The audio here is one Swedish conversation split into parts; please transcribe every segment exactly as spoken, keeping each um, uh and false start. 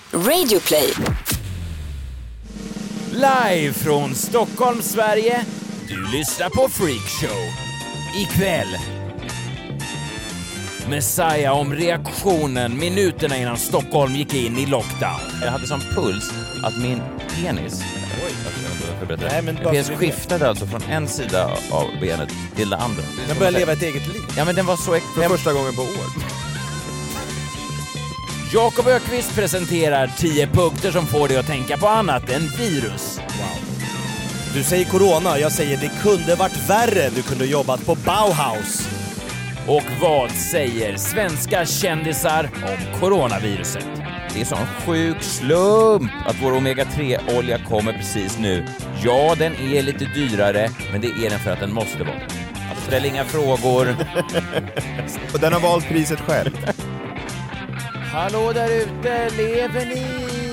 Radioplay. Live från Stockholm, Sverige. Du lyssnar på Freakshow. Ikväll Messiah om reaktionen minuterna innan Stockholm gick in i lockdown. Jag hade sån puls att min penis Nej, men penis skiftade alltså från en sida av benet till det andra. Den började leva ett eget liv. Ja, men den var så äck- För första gången på år. Jakob Ökvist presenterar tio punkter som får dig att tänka på annat än virus. Wow. Du säger corona, jag säger det kunde varit värre. Du kunde jobbat på Bauhaus. Och vad säger svenska kändisar om coronaviruset? Det är sån sjuk slump att vår omega tre-olja kommer precis nu. Ja, den är lite dyrare, men det är den för att den måste vara. Alltså, ställ inga frågor. Och den har valt priset själv. Hallå där ute, lever ni?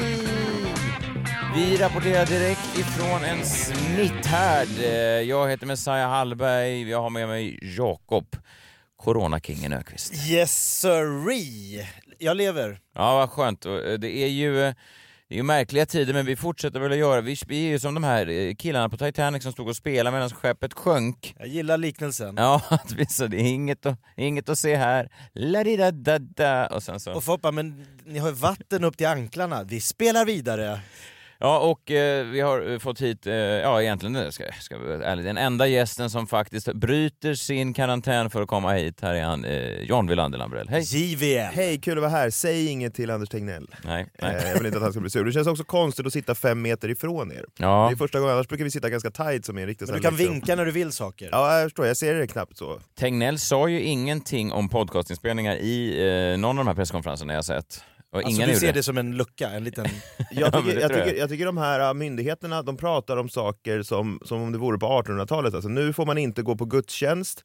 Vi rapporterar direkt ifrån en smitthärd. Jag heter Messiah Hallberg, jag har med mig Jakob, Coronakingen Ökvist. Yes sirree. Jag lever. Ja, vad skönt. Det är ju, det är ju märkliga tider, men vi fortsätter väl att göra. Vi är ju som de här killarna på Titanic som stod och spelade medan skeppet sjönk. Jag gillar liknelsen. Ja, så det är inget att, inget att se här. La-di-da-da-da. Och sen så... Och Foppa, men ni har vatten upp till anklarna. Vi spelar vidare. Ja, och eh, vi har fått hit, eh, ja egentligen, ska, ska vi vara ärlig, den enda gästen som faktiskt bryter sin karantän för att komma hit. Här är han, eh, John Wilander Lambrell. Hej! J V M. Hej, kul att vara här. Säg inget till Anders Tegnell. Nej, nej. Eh, jag vill inte att han ska bli sur. Det känns också konstigt att sitta fem meter ifrån er. Ja. Det är första gången, annars brukar vi sitta ganska tight som en riktigt. Men du kan liksom... vinka när du vill saker. Ja, jag förstår. Jag ser det knappt så. Tegnell sa ju ingenting om podcastinspelningar i eh, någon av de här presskonferenserna jag sett. Och alltså ingen du ser det. det som en lucka, en liten... Jag tycker, ja, jag, tycker, jag tycker de här myndigheterna, de pratar om saker som, som om det vore på artonhundratalet. Alltså, nu får man inte gå på gudstjänst,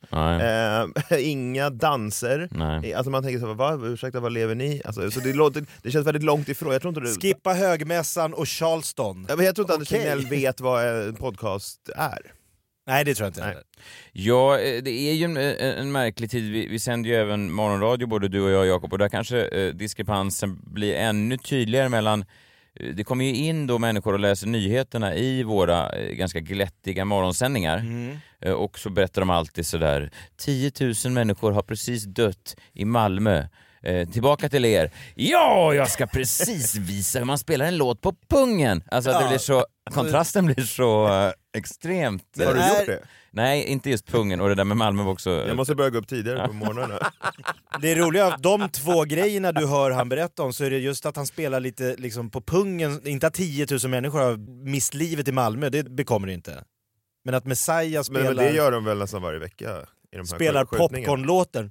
eh, inga danser. Nej. Alltså man tänker så här, va? Ursäkta, vad lever ni? Alltså, så det, låter, det känns väldigt långt ifrån. Jag tror inte det... Skippa högmässan och Charleston. Ja, men jag tror inte okay. att Anders Tegnell vet vad en podcast är. Nej, det tror jag inte. Nej. Ja, det är ju en, en märklig tid. Vi, vi sänder ju även morgonradio, både du och jag, Jakob, och där kanske eh, diskrepansen blir ännu tydligare mellan... Det kommer ju in då människor och läser nyheterna i våra eh, ganska glättiga morgonsändningar. Mm. Eh, och så berättar de alltid sådär, tio tusen människor har precis dött i Malmö. Eh, tillbaka till er. Ja, jag ska precis visa hur man spelar en låt på pungen. Alltså att det blir så, kontrasten blir så uh, extremt. Men har du gjort det? Nej, inte just pungen, och det där med Malmö var också... Jag måste börja gå upp tidigare på morgonen. Det är roliga, de två grejerna du hör han berätta om, så är det just att han spelar lite liksom på pungen. Inte att tio tusen människor har mist livet i Malmö, det bekommer det inte. Men att Messiah spelar... Men det gör de väl nästan varje vecka i de här spelar popcornlåten.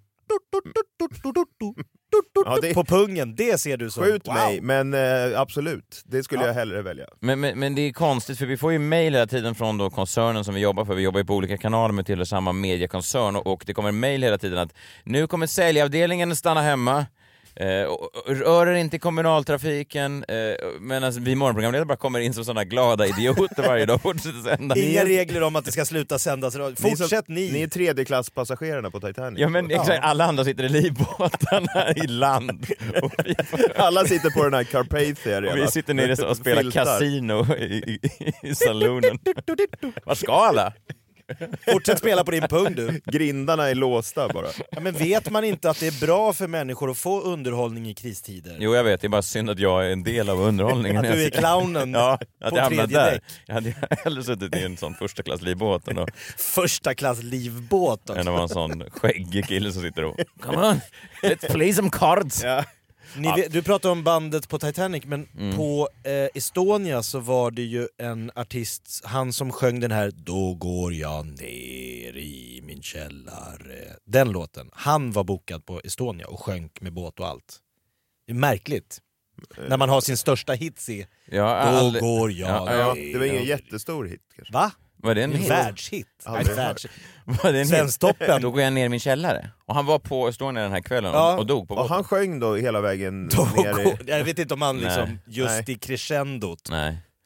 Ja, det... På pungen, det ser du som. Skjut wow. mig, men eh, absolut, det skulle ja. jag hellre välja. Men, men, men det är konstigt, för vi får ju mejl hela tiden från då koncernen som vi jobbar för. Vi jobbar ju på olika kanaler med till samma mediekoncern, och, och det kommer mejl hela tiden att nu kommer säljavdelningen stanna hemma. Eh, rör er inte kommunaltrafiken, eh, men alltså, vi morgonprogramledare bara kommer in som sådana glada idioter varje dag. Sända. Inga regler om att det ska sluta sändas. Fortsätt ni. Ni, ni är tredjeklasspassagerarna på Titanic. Ja, men exakt, alla andra sitter i livbåtarna i land. Och vi... alla sitter på den här Carpathia redan. Och vi sitter nere och spelar kasino i, i, i salonen. Var ska alla? Fortsätt spela på din pung, du. Grindarna är låsta bara. Ja, men vet man inte att det är bra för människor att få underhållning i kristider? Jo, jag vet. Det är bara synd att jag är en del av underhållningen. Att du är clownen ja, på att jag tredje där. däck. Jag hade hellre suttit i en sån första klass livbåt än, första klass livbåt än att vara en sån skäggig kille som sitter och come on, let's play some cards. Ja. Ni vet, du pratar om bandet på Titanic, men mm. på eh, Estonia så var det ju en artist, han som sjöng den här Då går jag ner i min källare. Den låten, han var bokad på Estonia och sjönk med båt och allt. Det är märkligt. Mm. När man har sin största hits i ja, Då aldrig... går jag ja, ner. ja, det var ingen jättestor hit kanske. Va? Var det en, en världshit? Nej, världshit. Var det en Svensktoppen. Då går jag ner i min källare. Och han var på Estonia den här kvällen ja. och dog på båten. Och han sjöng då hela vägen då ner i... Jag vet inte om han liksom Nej. just Nej. i crescendot. Nej.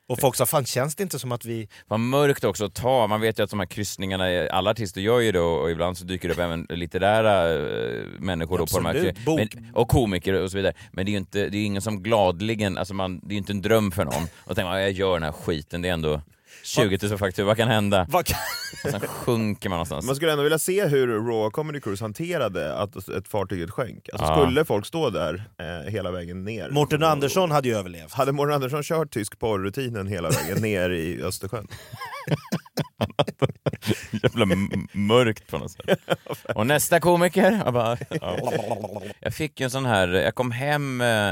Och folk sa, fan känns det inte som att vi... Vad mörkt också att ta, man vet ju att de här kryssningarna, alla artister gör ju det och ibland så dyker det upp även litterära äh, människor då på de här, men, och komiker och så vidare. Men det är ju inte, det är ingen som gladligen, alltså man, det är ju inte en dröm för någon. Och tänker man, jag gör den här skiten, det är ändå tjugo tusen fakturor, vad kan hända? Vad kan... Sen sjunker man någonstans. Man skulle ändå vilja se hur Raw Comedy Cruise hanterade att ett fartyget sjönk. Alltså ja. Skulle folk stå där eh, hela vägen ner? Mårten Andersson hade ju överlevt. Hade Mårten Andersson kört tysk porrrutinen hela vägen ner i Östersjön? Jävla m- mörkt på något sätt. Och nästa komiker, jag, bara, ja. Jag fick ju en sån här, jag kom hem eh,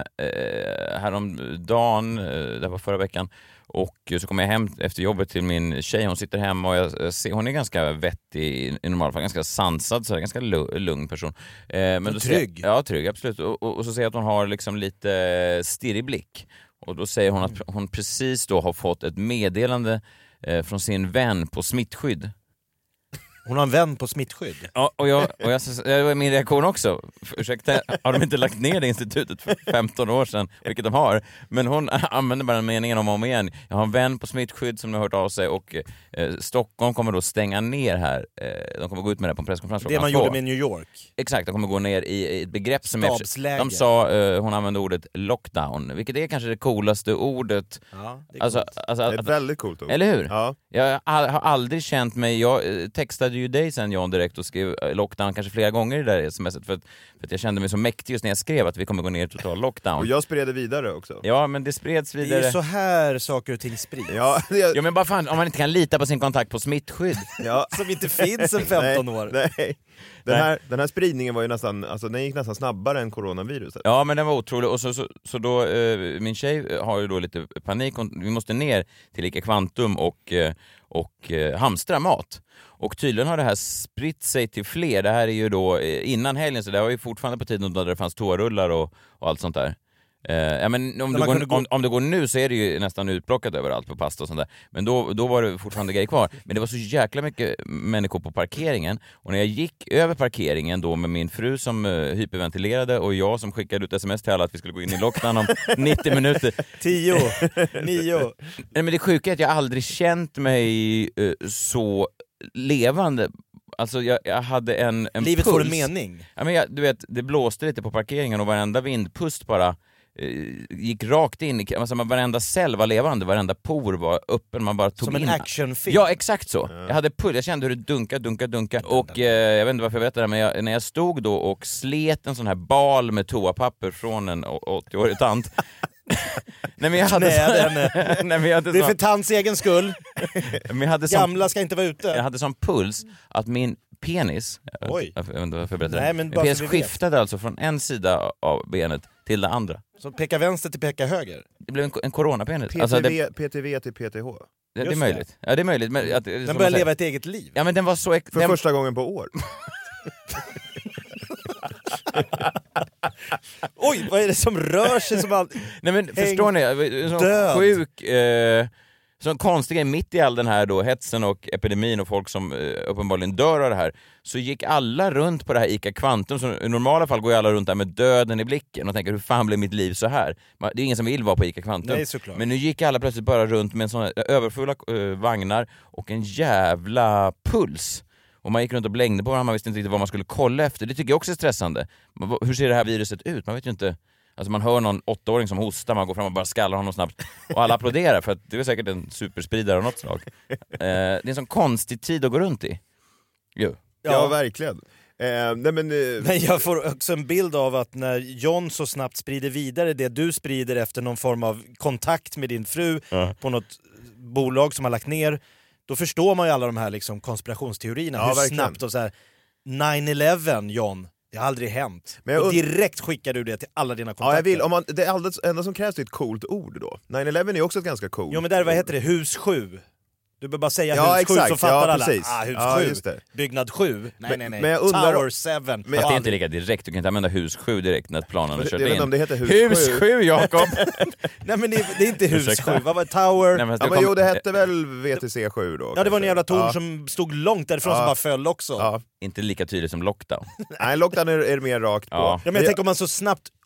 häromdagen, eh, det var förra veckan, och så kom jag hem efter jobbet till min tjej, hon sitter hemma och jag ser, hon är ganska vettig i normalfall, ganska sansad, så här, ganska lugn person. Eh, men då trygg? Ser, ja, trygg, absolut. Och, och, och så ser jag att hon har liksom lite stirrig blick. Och då säger hon att hon precis då har fått ett meddelande eh, från sin vän på smittskydd. Hon har en vän på smittskydd. Ja, och jag, och jag, det var min reaktion också. Ursäkta, har de inte lagt ner det institutet för femton år sedan, vilket de har? Men hon använder bara den meningen om och om igen. Jag har en vän på smittskydd som har hört av sig och eh, Stockholm kommer då stänga ner här. Eh, de kommer gå ut med det på en presskonferens. Det man gjorde med New York. Exakt, de kommer gå ner i, i ett begrepp som är... De sa, eh, hon använde ordet lockdown, vilket är kanske det coolaste ordet. Ja, det är, alltså, alltså, det är ett väldigt coolt ord. Eller hur? Ja. Jag har aldrig känt mig, jag textade ju dig sen John direkt och skrev lockdown kanske flera gånger i det där smset för att, för att jag kände mig så mäktig just när jag skrev att vi kommer gå ner i total lockdown. Och jag spred det vidare också. Ja, men det spreds vidare. Det är ju så här saker och ting sprids. Ja, jag... ja men bara fan, om man inte kan lita på sin kontakt på smittskydd. Ja. Som inte finns sedan femton nej, år. Nej. Den, här, den här spridningen var ju nästan, alltså den gick nästan snabbare än coronaviruset. Ja, men den var otrolig. Och så, så, så då, eh, min tjej har ju då lite panik. Vi måste ner till Ica Kvantum och, eh, och eh, hamstra mat. Och tydligen har det här spritt sig till fler. Det här är ju då eh, innan helgen, så det var ju fortfarande på tiden då det fanns toarullar och, och allt sånt där. Uh, ja, men om, det går, gå... om, om det går nu så är det ju nästan utplockat överallt på pasta och sånt där. Men då, då var det fortfarande grejer kvar. Men det var så jäkla mycket människor på parkeringen. Och när jag gick över parkeringen då med min fru som uh, hyperventilerade och jag som skickade ut sms till alla att vi skulle gå in i lockdown om nittio minuter. Tio, nio. Nej, men det sjuka är att jag aldrig känt mig uh, så levande. Alltså jag, jag hade en, en Livet puls. får en mening. Ja, men jag, du vet, det blåste lite på parkeringen och varenda vindpust bara gick rakt in i, alltså varenda cell var levande, varenda por var öppen, man bara tog som in. Som en actionfilm. Ja, exakt så. Ja. Jag hade pull, jag kände hur det dunka, dunka, dunka. Och eh, jag vet inte varför jag vet det här, men jag, när jag stod då och slet en sån här bal med toapapper från en åttio-årig tant. Nej, men jag hade Nej, så, nej, men jag hade det är så, för tants egen skull. men jag hade sån, Gamla ska inte vara ute. Jag hade sån puls att min penis, Oj. Jag vet inte varför jag berättar Nej, det. men Min bara penis så vi vet. skiftade alltså från en sida av benet till det andra. Så peka vänster till peka höger. Det blev en, en coronapenis. P T V, alltså det, P T V till P T H. det, det är Just möjligt. det. Ja, det är möjligt. Men att, Den börjar leva ett eget liv. Ja, men den var så... För den... första gången på år. Oj, vad är det som rör sig som all... Nej, men Häng... förstår ni? Sån Död. sjuk... Eh, sån konstig grej, mitt i all den här då hetsen och epidemin och folk som eh, uppenbarligen dör av det här, så gick alla runt på det här Ica Kvantum, så i normala fall går ju alla runt där med döden i blicken och tänker, hur fan blev mitt liv så här? Det är ingen som vill vara på Ica Kvantum. Nej, såklart. Men nu gick alla plötsligt bara runt med en sån här, överfulla eh, vagnar och en jävla puls. Och man gick runt och blängde på varandra, man visste inte riktigt vad man skulle kolla efter. Det tycker jag också är stressande. Hur ser det här viruset ut? Man vet ju inte. Alltså man hör någon åttaåring som hostar, man går fram och bara skallar honom snabbt. Och alla applåderar, för att det är säkert en superspridare av något slag. Eh, det är en sån konstig tid att gå runt i. Jo. Ja, ja verkligen. Eh, nej, men, eh... men jag får också en bild av att när John så snabbt sprider vidare det du sprider efter någon form av kontakt med din fru ja. på något bolag som har lagt ner, då förstår man ju alla de här liksom konspirationsteorierna. Ja, hur verkligen. snabbt och så här nine eleven, John. Det har aldrig hänt. Men jag och und- direkt skickar du det till alla dina kontakter. Ja, jag vill. Om man, det alldeles, enda som krävs är ett coolt ord då. nine eleven är också ett ganska coolt. Jo, men där, vad heter det? Hus sju. Du behöver bara säga ja, hus sju exakt. så fattar ja, alla. Precis. Ah, hus ja, sju. just det. Byggnad sju. Nej, men, nej, nej. Men jag undrar, Tower seven. Men det är inte lika direkt, du kan inte använda hus sju direkt när planen är kört jag vet in. inte om det heter hus, hus sju. sju, Jakob! Nej, men det, det är inte hus Ursäkta? sju. Vad var det? Tower? Nej, men, Ja, men jo, det hette väl V T C sju då? Ja, det var en jävla torn ja. som stod långt därifrån Ja. som bara föll också. Ja. Inte lika tydligt som lockdown. Nej, lockdown är, är mer rakt på. Ja. Ja, men jag tänker om man så snabbt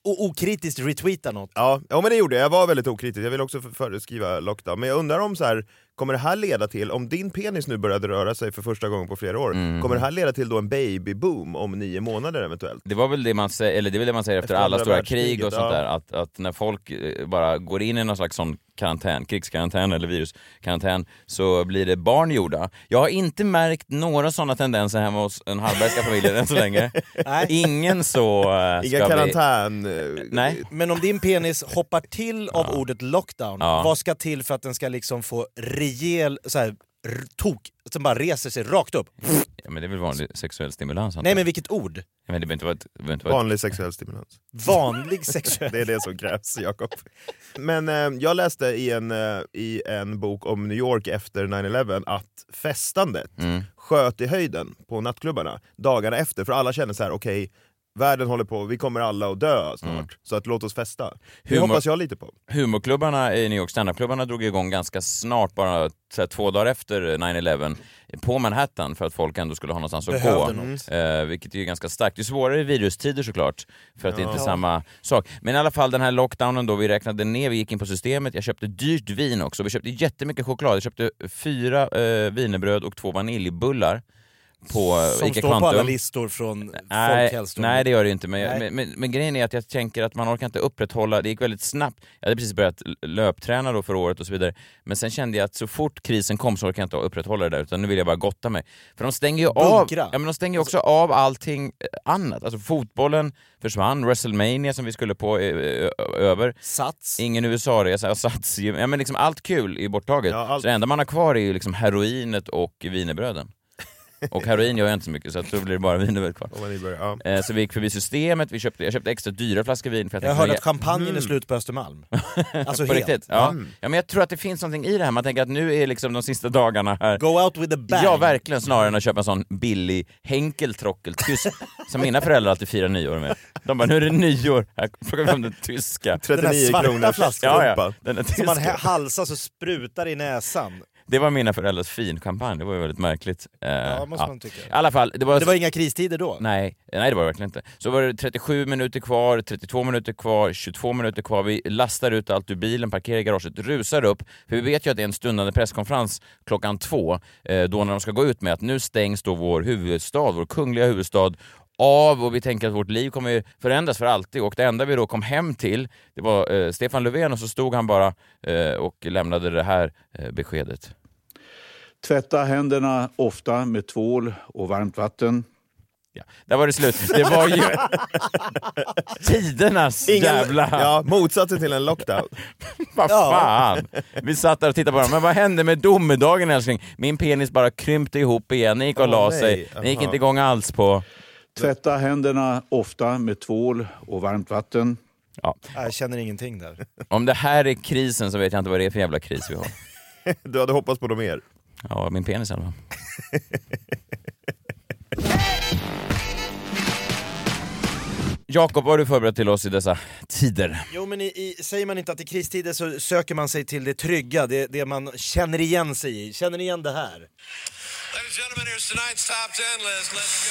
o- okritiskt retweeta något. Ja, ja, men det gjorde jag. Jag var väldigt okritisk. Jag vill också för- föreskriva lockdown. Men jag undrar om så här, kommer det här leda till, om din penis nu började röra sig för första gången på flera år, mm. kommer det här leda till då en babyboom om nio månader eventuellt? Det var väl det man säger, eller det är väl det man säger efter, efter alla stora krig och sånt ja. där, att, att när folk bara går in i någon slags sån karantän, krigskarantän eller viruskarantän, så blir det barn gjorda. Jag har inte märkt några sådana tendenser hemma hos en Hallbergska familj än så länge. Ingen så... Uh, Inga karantän... Bli... Nej. Men om din penis hoppar till av ja. ordet lockdown, ja. vad ska till för att den ska liksom få rejäl så här, r- tok, som bara reser sig rakt upp? Ja, men det är väl vanlig sexuell stimulans? Nej, men vilket ord? Ja, men det behöver inte vara ett, det inte vara vanlig ett... sexuell stimulans. Vanlig sexuell... Det är det som krävs, Jakob. Men eh, jag läste i en, eh, i en bok om New York efter nine eleven att festandet mm. sköt i höjden på nattklubbarna dagarna efter, för alla känner så här: okej, okay, världen håller på, vi kommer alla att dö snart, mm. så att låt oss festa. Det Humor, hoppas jag lite på. Humorklubbarna i New York, standupklubbarna drog igång ganska snart, bara här, två dagar efter nine eleven på Manhattan, för att folk ändå skulle ha någonstans att gå. Eh, vilket är ju ganska starkt. Det är svårare i virustider såklart, för att ja. det är inte samma sak. Men i alla fall den här lockdownen då, vi räknade ner, vi gick in på systemet, jag köpte dyrt vin också, vi köpte jättemycket choklad, jag köpte fyra eh, wienerbröd och två vaniljbullar. På som Ica står Quantum. På alla listor från nej, folkhälsan. Nej, det gör det inte. Men, men, men, men grejen är att jag tänker att man orkar inte upprätthålla, det gick väldigt snabbt. Jag hade precis börjat löpträna då för året och så vidare. Men sen kände jag att så fort krisen kom så orkar jag inte upprätthålla det där, utan nu vill jag bara gotta mig. För de stänger ju av, ja, men de stänger ju också av allting annat. Alltså fotbollen försvann, WrestleMania som vi skulle på ö, ö, över. Sats. Ingen U S A-resa, sats. Ja, men liksom allt kul är borttaget. Ja, allt... Så det enda man har kvar är ju liksom heroinet och wienerbröden. Och heroin gör jag inte så mycket, så att då blir det bara vin kvar. Ja. Eh, så vi gick förbi systemet, vi köpte, jag köpte extra dyra flaskor vin. För att jag hörde att champagnen mm. är slut på Östermalm. Alltså på helt. Riktigt? Ja. Mm. ja, men jag tror att det finns någonting i det här. Man tänker att nu är liksom de sista dagarna här. Go out with the bang. Ja, verkligen, snarare än att köpa en sån billig henkeltrockel tysk som mina föräldrar alltid firar nyår med. De bara, nu är det nyår. Här plockar vi fram den tyska. trettionio kronor flaskan. Ja, ja. Den är som man halsar så sprutar i näsan. Det var mina föräldrars finchampagne, det var ju väldigt märkligt. Uh, ja, måste ja. man tycka. I alla fall, det var, det var inga kristider då? Nej, nej, det var det verkligen inte. Så var det trettiosju minuter kvar, trettiotvå minuter kvar, tjugotvå minuter kvar. Vi lastar ut allt ur bilen, parkerar i garaget, rusar upp. För vi vet ju att det är en stundande presskonferens klockan två, eh, då när de ska gå ut med att nu stängs då vår huvudstad, vår kungliga huvudstad, av, och vi tänker att vårt liv kommer förändras för alltid, och det enda vi då kom hem till, det var eh, Stefan Löfven, och så stod han bara eh, och lämnade det här eh, beskedet. Tvätta händerna ofta med tvål och varmt vatten. Ja, där var det slut. Det var ju tidernas Ingen, jävla... Ja, motsatsen till en lockdown. Vad fan? Vi satt där och tittade på dem. Men vad hände med domedagen, älskling? Min penis bara krympte ihop igen. Ni gick och oh, la sig. Ni gick inte igång alls på... Tvätta händerna ofta med tvål och varmt vatten. Ja. Jag känner ingenting där. Om det här är krisen så vet jag inte vad det är för jävla kris vi har. Du hade hoppats på dem mer. Ja, min penis eller? Jakob, vad har du förberett till oss i dessa tider? Jo, men i, i, säger man inte att i kristider så söker man sig till det trygga, det, det man känner igen sig i. Känner ni igen det här? Ladies and gentlemen, here's tonight's top ten list. Let's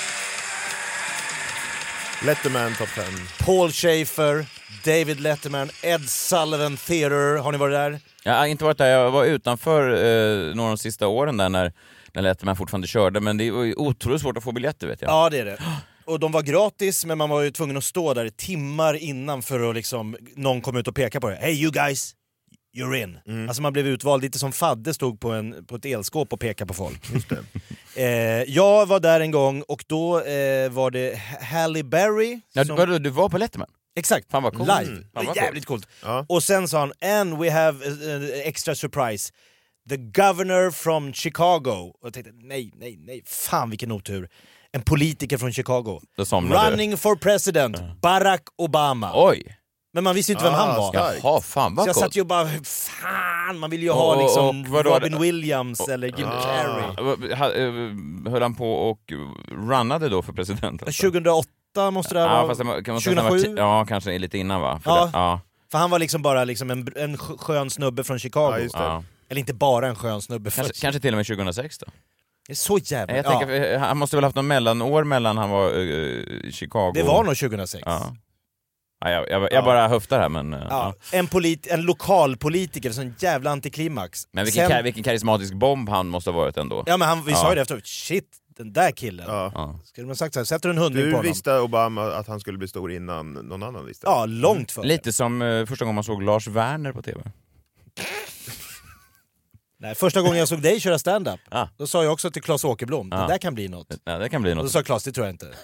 go. Letterman top ten. Paul Schaefer, David Letterman, Ed Sullivan Theater. Har ni varit där? Jag har inte varit där, jag var utanför eh, några av de sista åren där när, när Letterman fortfarande körde, men det var ju otroligt svårt att få biljetter, vet jag. Ja, det är det. Och de var gratis, men man var ju tvungen att stå där timmar innan för att liksom, någon kom ut och peka på det. Hey you guys, you're in. Mm. Alltså man blev utvald, lite som Fadde stod på, en, på ett elskåp och pekade på folk. Just det. eh, jag var där en gång och då eh, var det Halle Berry. Ja, som... du, du var på Letterman? Exakt, fan vad cool. Live. Mm. Fan vad jävligt coolt. Ja. Och sen sa han, and we have uh, extra surprise. The governor from Chicago. Och jag tänkte, nej, nej, nej, fan vilken otur. En politiker från Chicago. Running du. for president, uh. Barack Obama. Oj. Men man visste ju inte ah, vem han var. Jaha, fan vad Så jag coolt. satt ju bara, fan, man vill ju ha liksom och, och, Robin det? Williams och, eller Jim ah. Carrey. Höll han på och runnade då för president? Alltså? tjugohåtta måste det vara. Ja, fast det, kan tjugohusju? Ja, kanske lite innan va? För, ja. det, ja. för han var liksom bara liksom en, en skön snubbe från Chicago. Ja, ja. Eller inte bara en skön snubbe. Kanske, kanske till och med tjugohundrasex då? Det är så jävla... Jag ja. tänker, han måste väl haft någon mellanår mellan han var uh, Chicago. Det var nog tjugohundrasex. Ja. Ja, jag, jag, jag bara höftar här, men... Ja, Ja. en, polit, en lokal politiker, sån jävla antiklimax. Men vilken, Sen, ka- vilken karismatisk bomb han måste ha varit ändå. ja, men han, vi Ja. sa ju det efteråt, shit, den där killen. Ja. Ja. Skulle man sagt så här, sätter en hundring på Du honom. visste Obama att han skulle bli stor innan någon annan visste. Ja, långt för. Lite som uh, första gången man såg Lars Werner på tv. Nej, första gången jag såg dig köra stand-up, Ah. då sa jag också till Claes Åkerblom, Ah. det där kan bli något. Ja, det kan bli Och då något. sa Claes, det tror jag inte.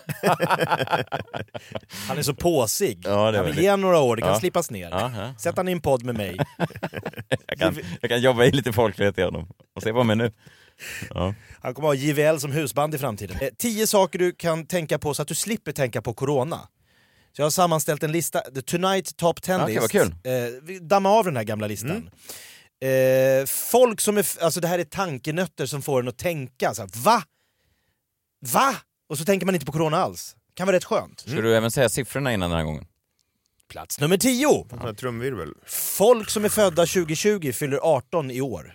Han är så påsig. Ja, det är han vill väldigt- ge honom några år, det kan Ja. slipas ner. Ja, ja. Sätt han i en podd med mig. Jag, kan, jag kan jobba i lite folklighet i honom. Och se på mig nu. Ja. Han kommer ha J V L som husband i framtiden. Eh, tio saker du kan tänka på så att du slipper tänka på corona. Så jag har sammanställt en lista, The Tonight Top ten Okej, list. vad kul. Eh, vi dammar av den här gamla listan. Eh, folk som är, f- alltså det här är tankenötter som får en att tänka. Så här, va? Va? Och så tänker man inte på corona alls. Kan vara rätt skönt. Ska du även säga siffrorna innan den här gången? Plats nummer tio. Den här trumvirvel. Folk som är födda tjugo tjugo fyller arton i år.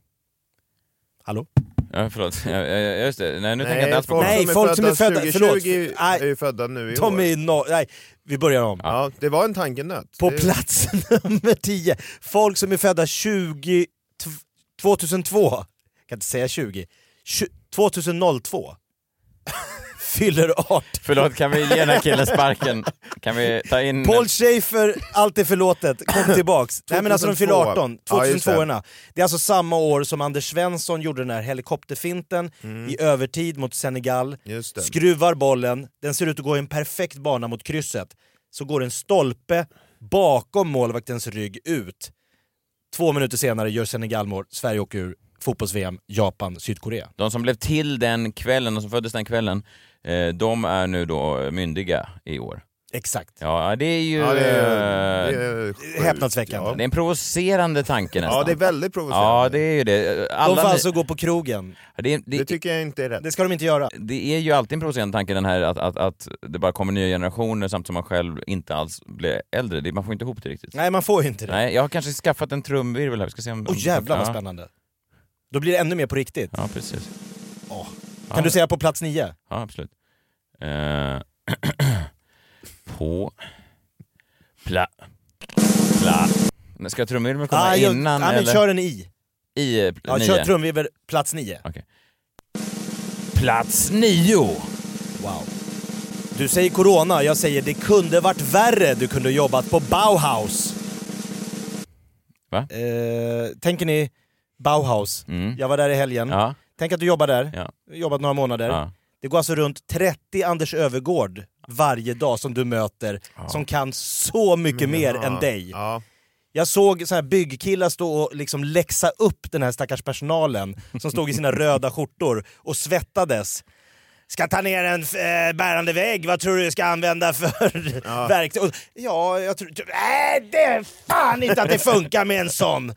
Hallå? Ja, förlåt. Ja, ja, just det. Nej, nu tänker jag inte Nej, alls på folk, Nej, som, folk är som är födda- tjugo förlåt. tjugo Nej. är ju födda nu i De år. är no- Nej, vi börjar om. Ja, det var en tankenöt. På det... plats nummer tio, folk som är födda tjugo, tvåtusentvå, kan inte säga tjugo, tjugo tvåtusentvå fyller arton. Förlåt, kan vi ge den här killen sparken? Kan vi ta in... Paul Schaefer, allt är förlåtet, kom tillbaks. Nej men alltså de fyller tvåtusentvå. arton, Ja, just det. tvåtusentvå-orna. Det är alltså samma år som Anders Svensson gjorde den här helikopterfinten i övertid mot Senegal. Just det. Skruvar bollen, den ser ut att gå i en perfekt bana mot krysset. Så går en stolpe bakom målvaktens rygg ut. Två minuter senare gör Senegal mål, Sverige åker ur fotbolls-V M, Japan, Sydkorea. De som blev till den kvällen, de som föddes den kvällen, eh, de är nu då myndiga i år. Exakt. Ja, det är ju... Ja, det är, eh, det är sjukt. häpnadsväckande. det är en provocerande tanke nästan. Ja, det är väldigt provocerande. Ja, det är ju det. Alla De får ni- alltså gå på krogen. det, är- det, Det tycker jag inte är rätt. Det ska de inte göra. det är ju alltid en provocerande tanke den här att, att, att det bara kommer nya generationer samtidigt som man själv inte alls blir äldre. Det, man får inte ihop det riktigt. Nej, man får ju inte det. Nej, jag har kanske skaffat en trumvirvel här. Vi ska se om... Åh jävlar vad ja. spännande. Då blir det ännu mer på riktigt. Ja, precis. Åh. Ja. Kan du säga på plats nio? Ja, absolut. Eh, på... Pla... Pla... Ska trumvirveln komma Ah, jag, innan ja, men eller? kör den i. I eh, Ja, nio? kör trumvirvel, plats nio. Okej. Plats nio! Wow. Du säger corona, jag säger det kunde varit värre. Du kunde ha jobbat på Bauhaus. Va? Eh, tänker ni Bauhaus? Mm. Jag var där i helgen. Ja, Tänk att du jobbar där. ja, Jobbat några månader. ja. Det går alltså runt trettio Anders Övergård varje dag som du möter, som kan så mycket mer Ja, än dig. Ja. Jag såg så här byggkillar stå och liksom läxa upp den här stackars personalen som stod i sina röda skjortor och svettades. Ska ta ner en äh, bärande vägg, vad tror du du ska använda för Ja. verktyg? Och, ja, jag tror... Nej, det är fan inte att det funkar med en sån!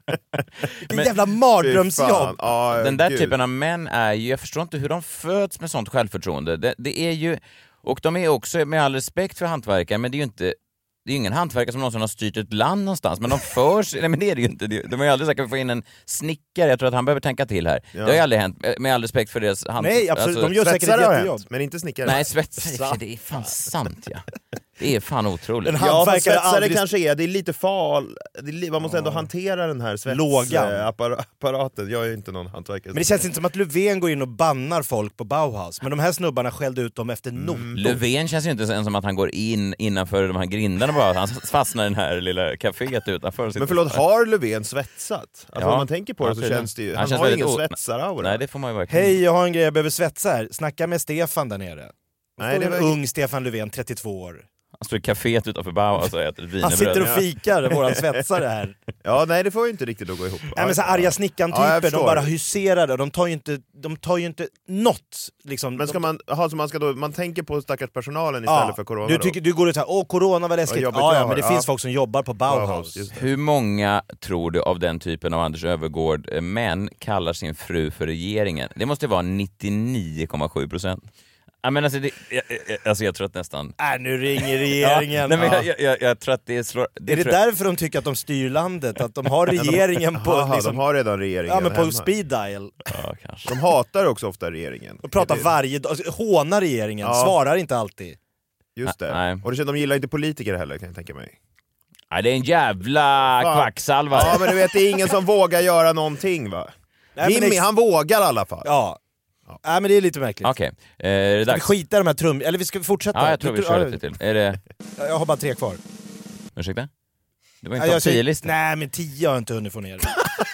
Vilken Men- jävla Fy fan. mardrömsjobb! Ja, Den där gud. typen av män är ju, jag förstår inte hur de föds med sånt självförtroende. Det, det är ju, och de är också, med all respekt för hantverkare, men det är ju inte, det är ju ingen hantverkare som någonsin har styrt ett land någonstans, men de förs, nej men det är det ju inte. De har ju aldrig sagt att vi får in en snickare, jag tror att han behöver tänka till här. Ja. Det har ju aldrig hänt, med all respekt för deras hand... Nej, absolut, de gör säkert ett Svetsare har jättejobb. hänt, men inte snickare. Nej, svetsare, det är fan sant ja. Det är fan otroligt. En Ja, fast hantverkare svetsare aldrig... kanske är, det är lite fal... Det är li... Man måste ändå hantera den här Lågan. svetsapparaten. Jag är ju inte någon hantverkare. Men det känns inte som att Löfven går in och bannar folk på Bauhaus. Men de här snubbarna skällde ut dem efter notor. Löfven känns ju inte ens som att han går in innanför de här grindarna bara. Han fastnar i den här lilla kaféet utanför. och sitter- Men förlåt, har Löfven svetsat? Alltså Ja. om man tänker på det Ja, så tydligen. känns det ju... Han Han, känns har ju väldigt ingen o- svetsaraura. Nej, det får man ju verkligen. Hej, jag har en grej jag behöver svetsa här. Snacka med Stefan där nere. Nej, det en var... ung Stefan Löfven, trettiotvå år. Han står i kaféet utanför Bauhaus och äter wienerbröd. Han sitter och ja. fikar, våran svetsare här. Ja, nej det får ju inte riktigt att gå ihop. Nej, men så här arga Ja, snickaren-typer, jag de förstår. bara huserar. De tar ju inte, de tar ju inte något. Liksom. Men ska de, man, aha, så man, ska då, man tänker på stackars personalen istället ja, för corona du, då? tycker, du går ut såhär, åh corona var läskigt. Vad jobbigt Ja, jag ja, men det har. finns Ja. folk som jobbar på Bauhaus. Bauhaus, just det. Hur många tror du av den typen av Anders Öfvergård eh, män kallar sin fru för regeringen? Det måste vara nittionio komma sju procent. Ja, men alltså, det, jag, jag, alltså jag tror att nästan... Äh, nu ringer regeringen. Ja, nej, men Ja. jag, jag, jag tror att det slår... Det Är det tror jag- därför de tycker att de styr landet? Att de har regeringen på, Jaha, liksom, de har redan regeringen ja, men på hemma. speed dial. Ja, kanske. De hatar också ofta regeringen. Och pratar Det- varje dag, alltså, hånar regeringen, Ja. svarar inte alltid. Just det. Nej. Och de gillar inte politiker heller, kan jag tänka mig. Nej, det är en jävla Fan. kvacksalva. Ja, men du vet, det är ingen som vågar göra någonting, va? Nej, Jimmy, ex- han vågar i alla fall. Ja. Ja. Nej, men det är lite märkligt. Okej, okay. eh, är det Vi dags? skiter i de här trum... Eller vi ska fortsätta. Ja, jag tror vi Du- kör ja, lite till. Är det... Jag har bara tre kvar. Ursäkta? Det var Ja, inte jag topp säger- tio-listan. Nej, men tio har jag inte hunnit få ner.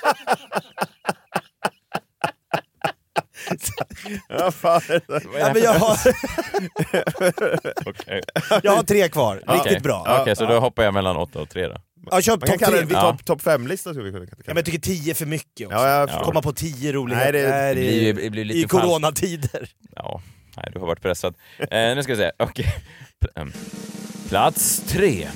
Ja, fan. Ja, men jag, har, Okej, jag har tre kvar. Riktigt Okej. bra. Okej, så då hoppar jag mellan åtta och tre då. Ja, kör Man kan topp kalla tre. det en Ja. topp top fem-lista. Ja, Ja, men jag tycker tio är för mycket också. ja, jag förstår. Komma på tio roligheter. Nej, det- Nej, Det blir, ju- det blir lite I falskt. coronatider. Ja, nej, du har varit pressad. Eh, nu ska vi se, okej. Pl- ehm. Plats tre.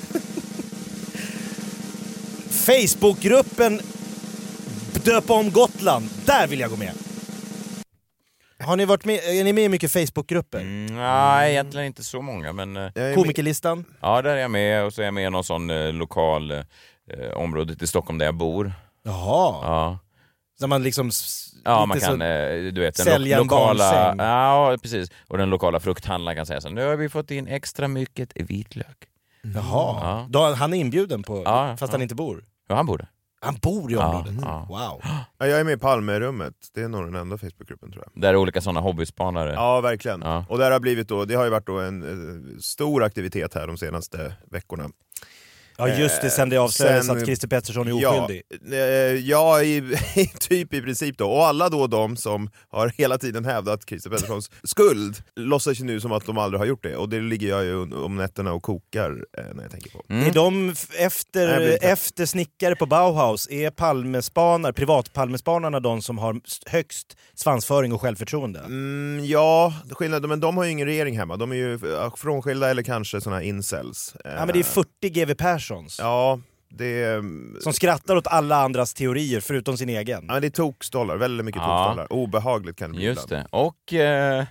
Facebookgruppen Döpa om Gotland. Där vill jag gå med. Har ni varit med, är ni med i mycket Facebookgrupper? Mm, nej, egentligen inte så många, men... Eh, Jag är med- Komikerlistan? ja, där är jag med, och så är jag med i någon sån eh, lokal eh, området i Stockholm där jag bor. Jaha. Ja, Så man liksom... s- ja lite man kan, så, eh, du vet, den sälja lo- en lokala... barnsäng. Ja, precis. Och den lokala frukthandlaren kan säga så, nu har vi fått in extra mycket vitlök. Jaha. Ja. Då, han är inbjuden på, Ja, fast ja. han inte bor. Ja, han bor där. Han bor i området? Ja, Wow. Ja, jag är med i Palmerummet. Det är nog den enda Facebookgruppen, tror jag. Där är olika sådana hobbyspanare. Ja, verkligen. Ja. Och där har blivit då, det har ju varit då en eh, stor aktivitet här de senaste veckorna. Ja just det, sen det avslöjades Sen- att Christer Pettersson är oskyldig. Ja, eh, ja i, typ i princip då. Och alla då de som har hela tiden hävdat Christer Petterssons skuld låtsas ju nu som att de aldrig har gjort det. Och det ligger jag ju om nätterna och kokar eh, när jag tänker på. Mm. Är de f- efter, Jag blir lite- efter snickare på Bauhaus, är Palmespanar, privatpalmespanarna de som har högst svansföring och självförtroende? Mm, ja, skillnad, men de har ju ingen regering hemma. De är ju eh, frånskilda eller kanske såna här incels. Eh, Ja men det är fyrtio G W Perssons. Ja, det, Som skrattar åt alla andras teorier förutom sin egen. ja, men det är tokstollar, väldigt mycket Ja. tokstollar. Obehagligt kan det bli Just ibland. det. Och... Eh,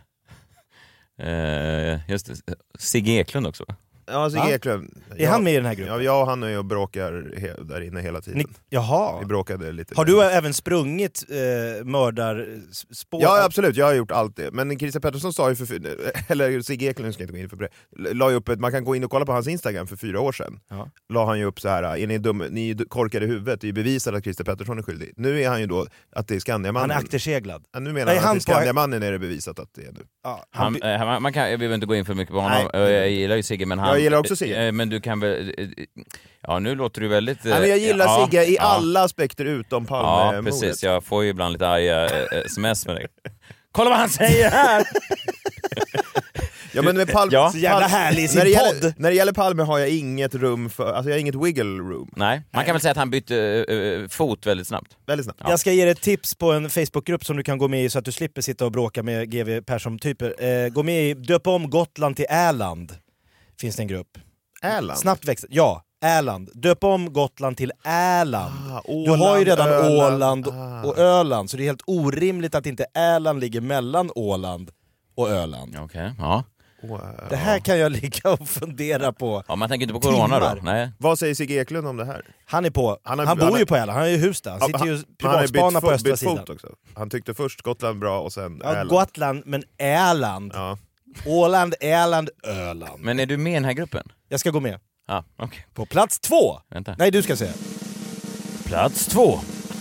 eh, just det. Sigge Eklund också. Ja, Sigge Va? Eklund. Är ja, han med i den här gruppen? Ja, jag och han är ju och bråkar he- där inne hela tiden. Ni, jaha. Vi bråkade lite. Har du även sprungit eh, mördarspår? Ja, absolut, jag har gjort allt det. Men Christer Pettersson sa ju för, eller Sigge Eklund ska jag inte gå in för det, la ju upp ett, man kan gå in och kolla på hans Instagram för fyra år sedan. Ja. La han ju upp så här: är ni, dum, ni är korkade i huvudet, det är ju bevisat att Christer Pettersson är skyldig. Nu är han ju då att det är Skandiamannen. Han är akterseglad. Ja, nu menar Nej, han han att på- det är Skandiamannen är det bevisat att det är nu. Ja, Han, han, eh, man, man kan, jag vill inte gå in för mycket på honom, Nej. Eh, jag gillar ju Sigge, men han... Jag gillar också Sigge. eh, Men du kan väl... eh, Ja, nu låter du väldigt... eh, Ja, men jag gillar ja, Sigge i ja. alla aspekter utom Ja, Palmemordet. precis. Jag får ju ibland lite arga eh, sms med dig. Kolla vad han säger här! Ja, men med Palme, Ja. Så jävla härlig i sin när, det podd. gäller, när det gäller Palme har jag inget rum för, alltså jag har inget wiggle room. Nej, man kan väl säga att han bytte eh, fot väldigt snabbt. Väldigt snabbt. Jag ska ge dig ett tips på en Facebookgrupp som du kan gå med i så att du slipper sitta och bråka med G W Persson-typer. Eh, gå med i Döp om Gotland till Äland. Finns det en grupp. Äland. Snabbt växt. Ja, Äland. Döp om Gotland till Äland. Ah, Du Åland, har ju redan Öland. Åland Ah. och Öland, så det är helt orimligt att inte Äland ligger mellan Åland och Öland. Okej, ja. Wow. Det här kan jag ligga och fundera på. Ja, man tänker inte på corona Timmar. då? Nej. Vad säger Sigge Eklund om det här? Han är på. Han, Han har- bor han har- ju på Äland, han har ju hus där. Han sitter ju han har bytt, privatspana på fot, östra bytt sidan. fot också. Han tyckte först Gotland bra och sen Ja, Äland. Gotland, men Äland. Ja. Åland, Äland, Öland. Men är du med i den här gruppen? Jag ska gå med. Ja, okej. På plats två. Vänta. Nej, du ska säga. Plats två.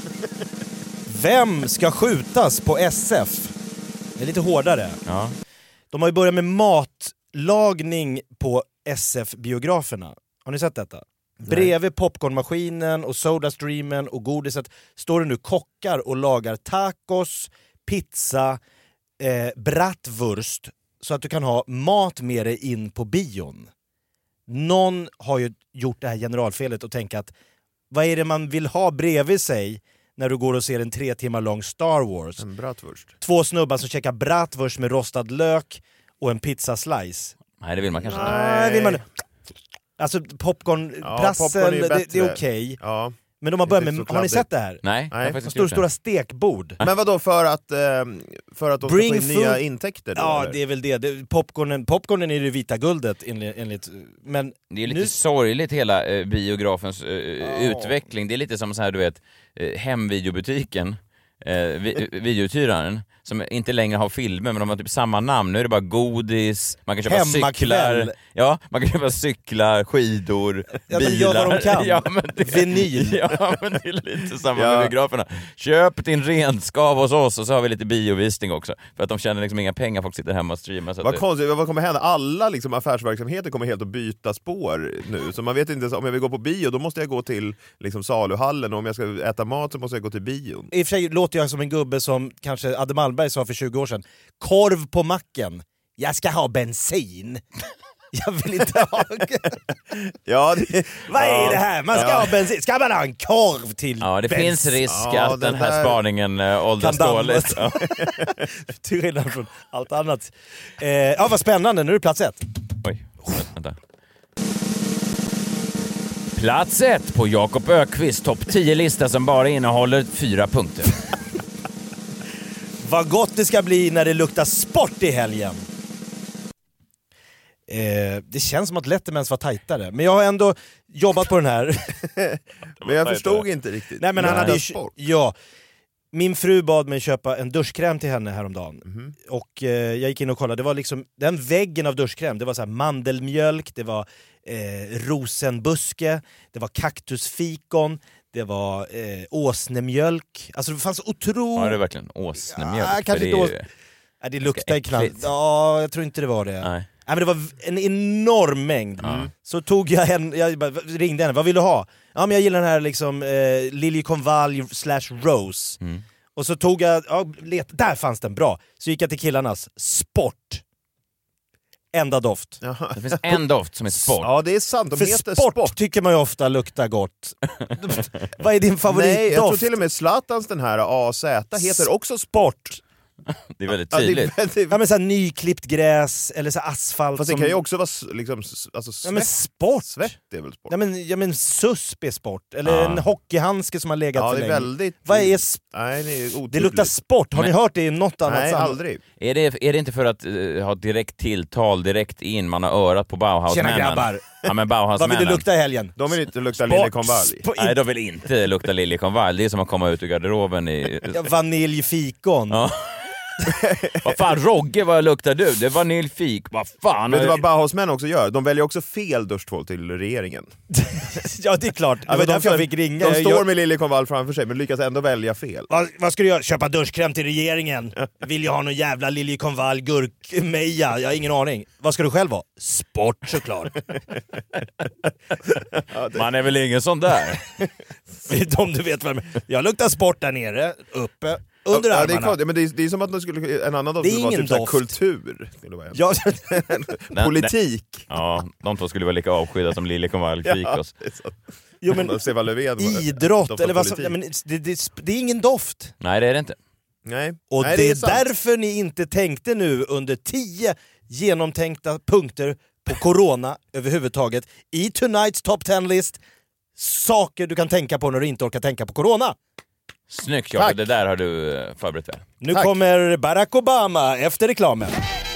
Vem ska skjutas på S F? Det är lite hårdare. Ja. De har ju börjat med matlagning på S F-biograferna. Har ni sett detta? Bredvid popcornmaskinen och sodastreamen och godiset står det nu kockar och lagar tacos, pizza, eh, bratwurst så att du kan ha mat med dig in på bion. Någon har ju gjort det här generalfelet och tänkt att vad är det man vill ha bredvid sig när du går och ser en tre timmar lång Star Wars? En bratwurst. Två snubbar som käkar bratwurst med rostad lök och en pizzaslice. Nej, det vill man kanske inte. Nej, vill man... Alltså Ja, popcornprassel, popcorn är ju det, det bättre. är okej. Ja. Men de har börjat Inte med... så Har ni kladdigt. sett det här? Nej, jag har Nej. faktiskt De inte stora, gjort det. stora stekbord. Men vadå, för att, eh, för att de ska Bring få in nya food- intäkter då? Ja, eller? det är väl det. det popcornen, popcornen är det vita guldet enligt... enligt men Det är lite nu... sorgligt hela eh, biografens eh, utveckling. Det är lite som så här, du vet, eh, hemvideobutiken, eh, vi, videouthyraren, som inte längre har filmer, men de har typ samma namn. Nu är det bara godis, man kan köpa Hemmakväll. cyklar. Ja, man kan köpa cyklar, skidor, ja, bilar. Men gör vad de kan. Ja, men det, Vinyl. Ja, men det är lite samma Ja. med biograferna. Köp din renskav hos oss och så har vi lite biovisning också. För att de tjänar liksom inga pengar, folk sitter hemma och streamar. Så att Vad det... konstigt, vad kommer hända? Alla liksom, affärsverksamheter kommer helt att byta spår nu. Så man vet inte, om jag vill gå på bio, då måste jag gå till liksom, saluhallen. Och om jag ska äta mat så måste jag gå till bion. I och för sig låter jag som en gubbe som kanske Adde Malmberg sa för tjugo år sedan. Korv på macken. Jag ska ha bensin. Jag vill inte ha... Ja, det, Vad är ja, det här? Man ska ja. ha bensin. Ska man ha en korv till Ja, det bensin? finns risk Ja, att den den här där- spaningen äh, åldras Kan dåligt. dammas. Till skillnad från allt annat. Eh, ja, vad spännande. Nu är det plats ett. Oj, vänta. Plats ett på Jakob Ökvist topp tio-lista som bara innehåller fyra punkter. Vad gott det ska bli när det luktar sport i helgen. Eh, det känns som att Lettermans var tajtare, men jag har ändå jobbat på den här. Men jag förstod inte riktigt. Nej, men han hade ju, Sport. ja, min fru bad mig köpa en duschkräm till henne häromdagen. Mhm. Och eh, jag gick in och kollade, det var liksom den väggen av duschkräm, det var så här mandelmjölk, det var eh, rosenbuske, det var kaktusfikon, det var eh, åsnemjölk. Alltså det fanns otroligt... Ja, det är verkligen åsnemjölk. Ja, för kanske det inte är ås... ju... Nej, det luktar äckligt. knallt. Ja, jag tror inte det var det. Nej. Nej, men det var en enorm mängd. Ja. Så tog jag en, jag bara ringde henne, vad vill du ha? Ja, men jag gillar den här liksom eh, liljekonvalj slash rose. Mm. Och så tog jag, ja, let, där fanns den, bra. Så gick jag till killarnas, sport. Enda doft. Jaha. Det finns en doft som är sport. Ja, det är sant. De För heter sport, sport. tycker man ju ofta luktar gott. Vad är din favoritdoft? Nej, jag tror till och med Zlatans den här A Z heter också sport. Det är väldigt Ja, det är tydligt. väldigt- Ja, men så här nyklippt gräs eller så här asfalt. Fast det som... kan ju också vara s- liksom, s- alltså, Ja, men svett. sport. Svett är väl sport? Ja, men, ja, men susp är sport. Eller Ja. en hockeyhandske som har legat Ja, för det är länge. väldigt... Vad är sp- Nej, det är otydligt. Det luktar sport, har ni Men- hört det i något annat Nej, sammanhang? aldrig. Är det, är det inte för att uh, ha direkt tilltal direkt in, man har örat på Bauhausmännen? Tjena grabbar, Ja, men vad Bauhausmännen. vill du lukta i helgen? De vill inte lukta Sport. liljekonvalj. Sp- Nej, de vill inte lukta liljekonvalj. Det är som att komma ut ur garderoben i... Ja, vaniljfikon. Ja. Vad fan, Rogge, vad luktar du? Det är vaniljfik. Vad fan? Vet du vad Bauhausmän också gör? De väljer också fel duschtvål till regeringen. Ja, det är klart, det var Alltså, de därför jag står- fick ringa. De Jag- står jag- med liljekonvalj framför sig men lyckas ändå välja fel. Vad, vad ska du göra? Köpa duschkräm till regeringen? Vill jag ha någon jävla liljekonvalj, gurkmeja? Jag har ingen aning. Vad ska du själv ha? Sport såklart. Man är väl ingen sån där? Om du vet vad jag menar. Jag luktar sport där nere, uppe, under ja, det är armarna. klart, men det är, det är som att man skulle, en annan doft Det är skulle vara ingen typ såhär doft. kultur. Skulle vara. Ja, Nej, Politik. Ja, de två skulle vara lika avskydda som liljekonvalj fikos. det är så. jo, men Stefan Löfven idrott, doftar eller vad som, politik. ja, men det, det, det är ingen doft. Nej, det är det inte. Nej. Och Nej, det är, sant. därför ni inte tänkte nu under tio genomtänkta punkter på corona överhuvudtaget i Tonight's Top ten List. Saker du kan tänka på när du inte orkar tänka på corona. Snyggt Jakob, Tack. det där har du eh, förberett väl. Nu Tack. kommer Barack Obama efter reklamen.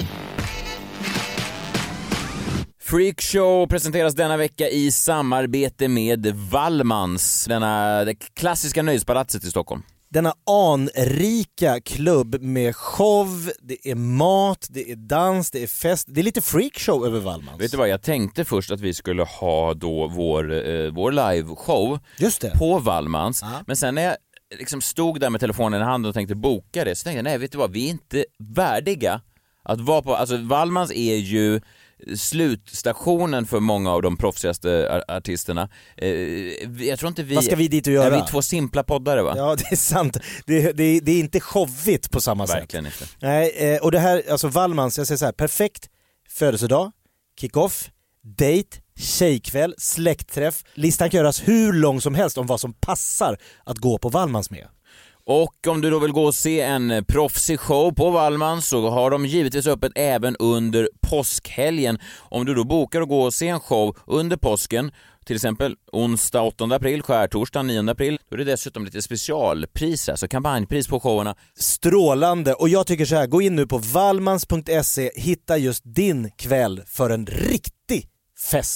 Freakshow presenteras denna vecka i samarbete med Wallmans, denna det klassiska nöjespalatset i Stockholm. Denna anrika klubb med show, det är mat, det är dans, det är fest. Det är lite freakshow över Wallmans. Vet du vad, jag tänkte först att vi skulle ha då vår, eh, vår liveshow Just det. på Wallmans, Ja. men sen när jag liksom stod där med telefonen i handen och tänkte boka det, så tänkte jag, nej vet du vad, vi är inte värdiga att vara på, alltså Wallmans är ju slutstationen för många av de proffsigaste ar- artisterna. Eh, jag tror inte vi... Vad ska vi dit och göra? Ja, vi är två simpla poddare va? Ja, det är sant. Det, det, det är inte showigt på samma sätt. Verkligen inte. Nej, eh, och det här, alltså Wallmans, jag säger så här, perfekt födelsedag, kick-off, date, tjejkväll, släktträff. Listan kan göras hur lång som helst om vad som passar att gå på Wallmans med. Och om du då vill gå och se en proffsig show på Wallmans så har de givetvis öppet även under påskhelgen. Om du då bokar och går och se en show under påsken, till exempel onsdag åttonde april, skärtorsdag nionde april, då är det dessutom lite specialpriser, alltså kampanjpris på showerna. Strålande, och jag tycker så här, gå in nu på wallmans punkt se, hitta just din kväll för en riktig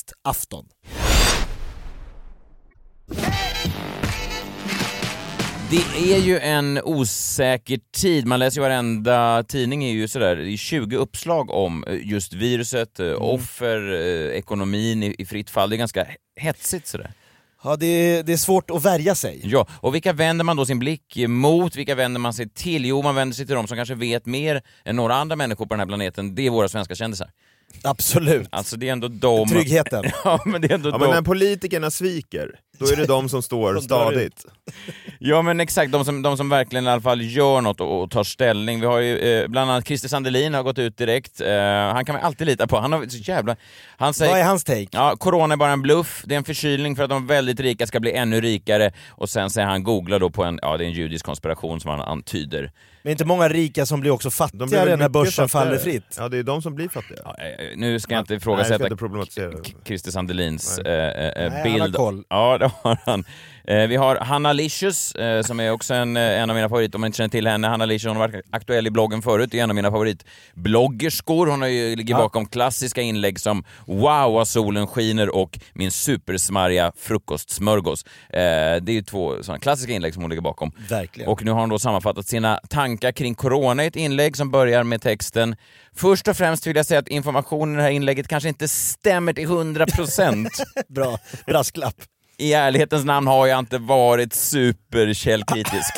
festafton. Det är ju en osäker tid. Man läser ju varenda tidning är ju sådär, det är tjugo uppslag om just viruset, mm. offer, ekonomin i, i fritt fall. Det är ganska hetsigt sådär. Ja, det är, det är svårt att värja sig. Ja, och vilka vänder man då sin blick mot? Vilka vänder man sig till? Jo, man vänder sig till dem som kanske vet mer än några andra människor på den här planeten. Det är våra svenska kändisar. Absolut. Alltså det är ändå de... Tryggheten. Ja, men det är ändå ja, de... men när politikerna sviker, då är det de som står stadigt. Ja, men exakt, de som, de som verkligen i alla fall gör något och, och tar ställning. Vi har ju eh, bland annat Christer Sandelin har gått ut direkt. Eh, han kan man alltid lita på. Han har så jävla... Han säger, vad är hans take? Ja, corona är bara en bluff. Det är en förkylning för att de väldigt rika ska bli ännu rikare. Och sen säger han, googla då på en, ja det är en judisk konspiration som han antyder. Men inte många rika som blir också fattigare när börsen faller fritt. Ja, det är de som blir fattiga. Ja, nu ska jag inte ifrågasätta Christer Sandelins äh, äh, bild. Han har koll. Ja, det har han. Eh, vi har Hanna Licious eh, som är också en, en av mina favoriter. Om man inte känner till henne, Hanna Licious, hon har varit aktuell i bloggen förut. Det är en av mina favoritbloggerskor. Hon har ju, ligger bakom ja. klassiska inlägg som wow, vad solen skiner och min supersmarriga frukostsmörgås. Eh, det är ju två sådana klassiska inlägg som hon ligger bakom. Verkligen. Och nu har hon då sammanfattat sina tankar kring corona i ett inlägg som börjar med texten: först och främst vill jag säga att informationen i det här inlägget kanske inte stämmer till hundra procent. Bra, brasklapp. I ärlighetens namn har jag inte varit superkällkritisk.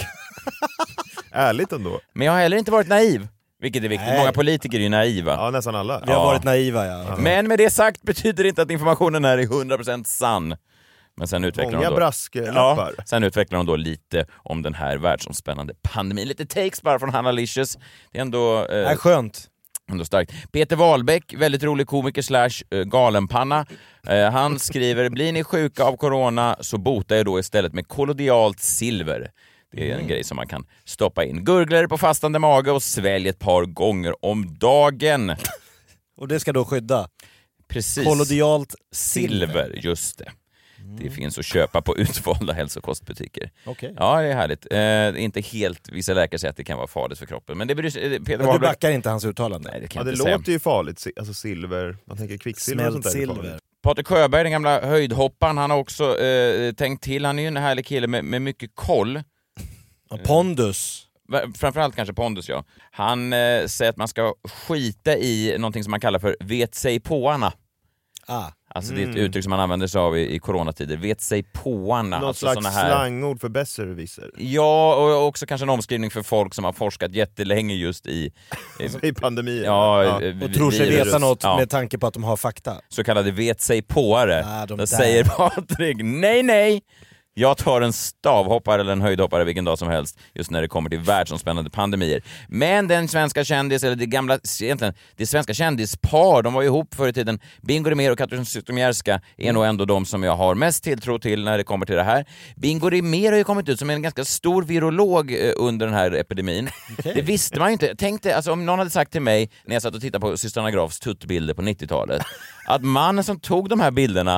Ärligt ändå. Men jag har heller inte varit naiv. Vilket är viktigt. Nej. Många politiker är ju naiva. Ja, nästan alla. Vi har Ja. varit naiva, ja. Men med det sagt betyder det inte att informationen här är hundra procent sann. Men sen utvecklar Många de då, brasklappar. ja, sen utvecklar de då lite om den här världsomspännande pandemin. Lite takes bara från Hanna Licious. Det är ändå... Eh, Nej, skönt. Ändå starkt. Peter Wahlbeck, väldigt rolig komiker slash uh, galenpanna. Uh, han skriver: blir ni sjuka av corona så botar jag då istället med kollodialt silver. Det är en mm. grej som man kan stoppa in. Gurglar på fastande mage och svälj ett par gånger om dagen. Och det ska då skydda? Precis. Kollodialt silver. silver, just det. Det finns att köpa på utvalda hälsokostbutiker. Okay. Ja, det är härligt. Eh, inte helt, vissa läkare säger att det kan vara farligt för kroppen. Men det bryr sig, Peter men du backar inte hans uttalande? Nej, det kan ja, det inte låter säga. ju farligt, alltså silver, man tänker kvicksilver och sånt där. Silver. Patrik Sjöberg, den gamla höjdhopparen, han har också eh, tänkt till. Han är ju en härlig kille med, med mycket koll. Ja, pondus. Framförallt kanske pondus, ja. Han eh, säger att man ska skita i någonting som man kallar för vet sig påarna. Ah. Alltså mm. det är ett uttryck som man använder sig av i, i coronatider. Vet sig påarna. Något alltså slags här... slangord för besserwisser. Ja, och också kanske en omskrivning för folk som har forskat jättelänge just i... I pandemin. Ja, ja. Och tror sig virus. veta något ja. med tanke på att de har fakta. Så kallade vet sig påare. Ah, de Då säger Patrik, nej, nej! Jag tar en stavhoppare eller en höjdhoppare vilken dag som helst just när det kommer till världsomspännande pandemier. Men den svenska kändis, eller det gamla, egentligen, det svenska kändispar, de var ju ihop förr i tiden. Bingo Rimér och Katrin Zytomierska är nog ändå de som jag har mest tilltro till när det kommer till det här. Bingo Rimér har ju kommit ut som en ganska stor virolog under den här epidemin. Okay. Det visste man ju inte. Tänk dig, alltså, om någon hade sagt till mig när jag satt och tittade på systrarna Grafs tuttbilder på nittiotalet att mannen som tog de här bilderna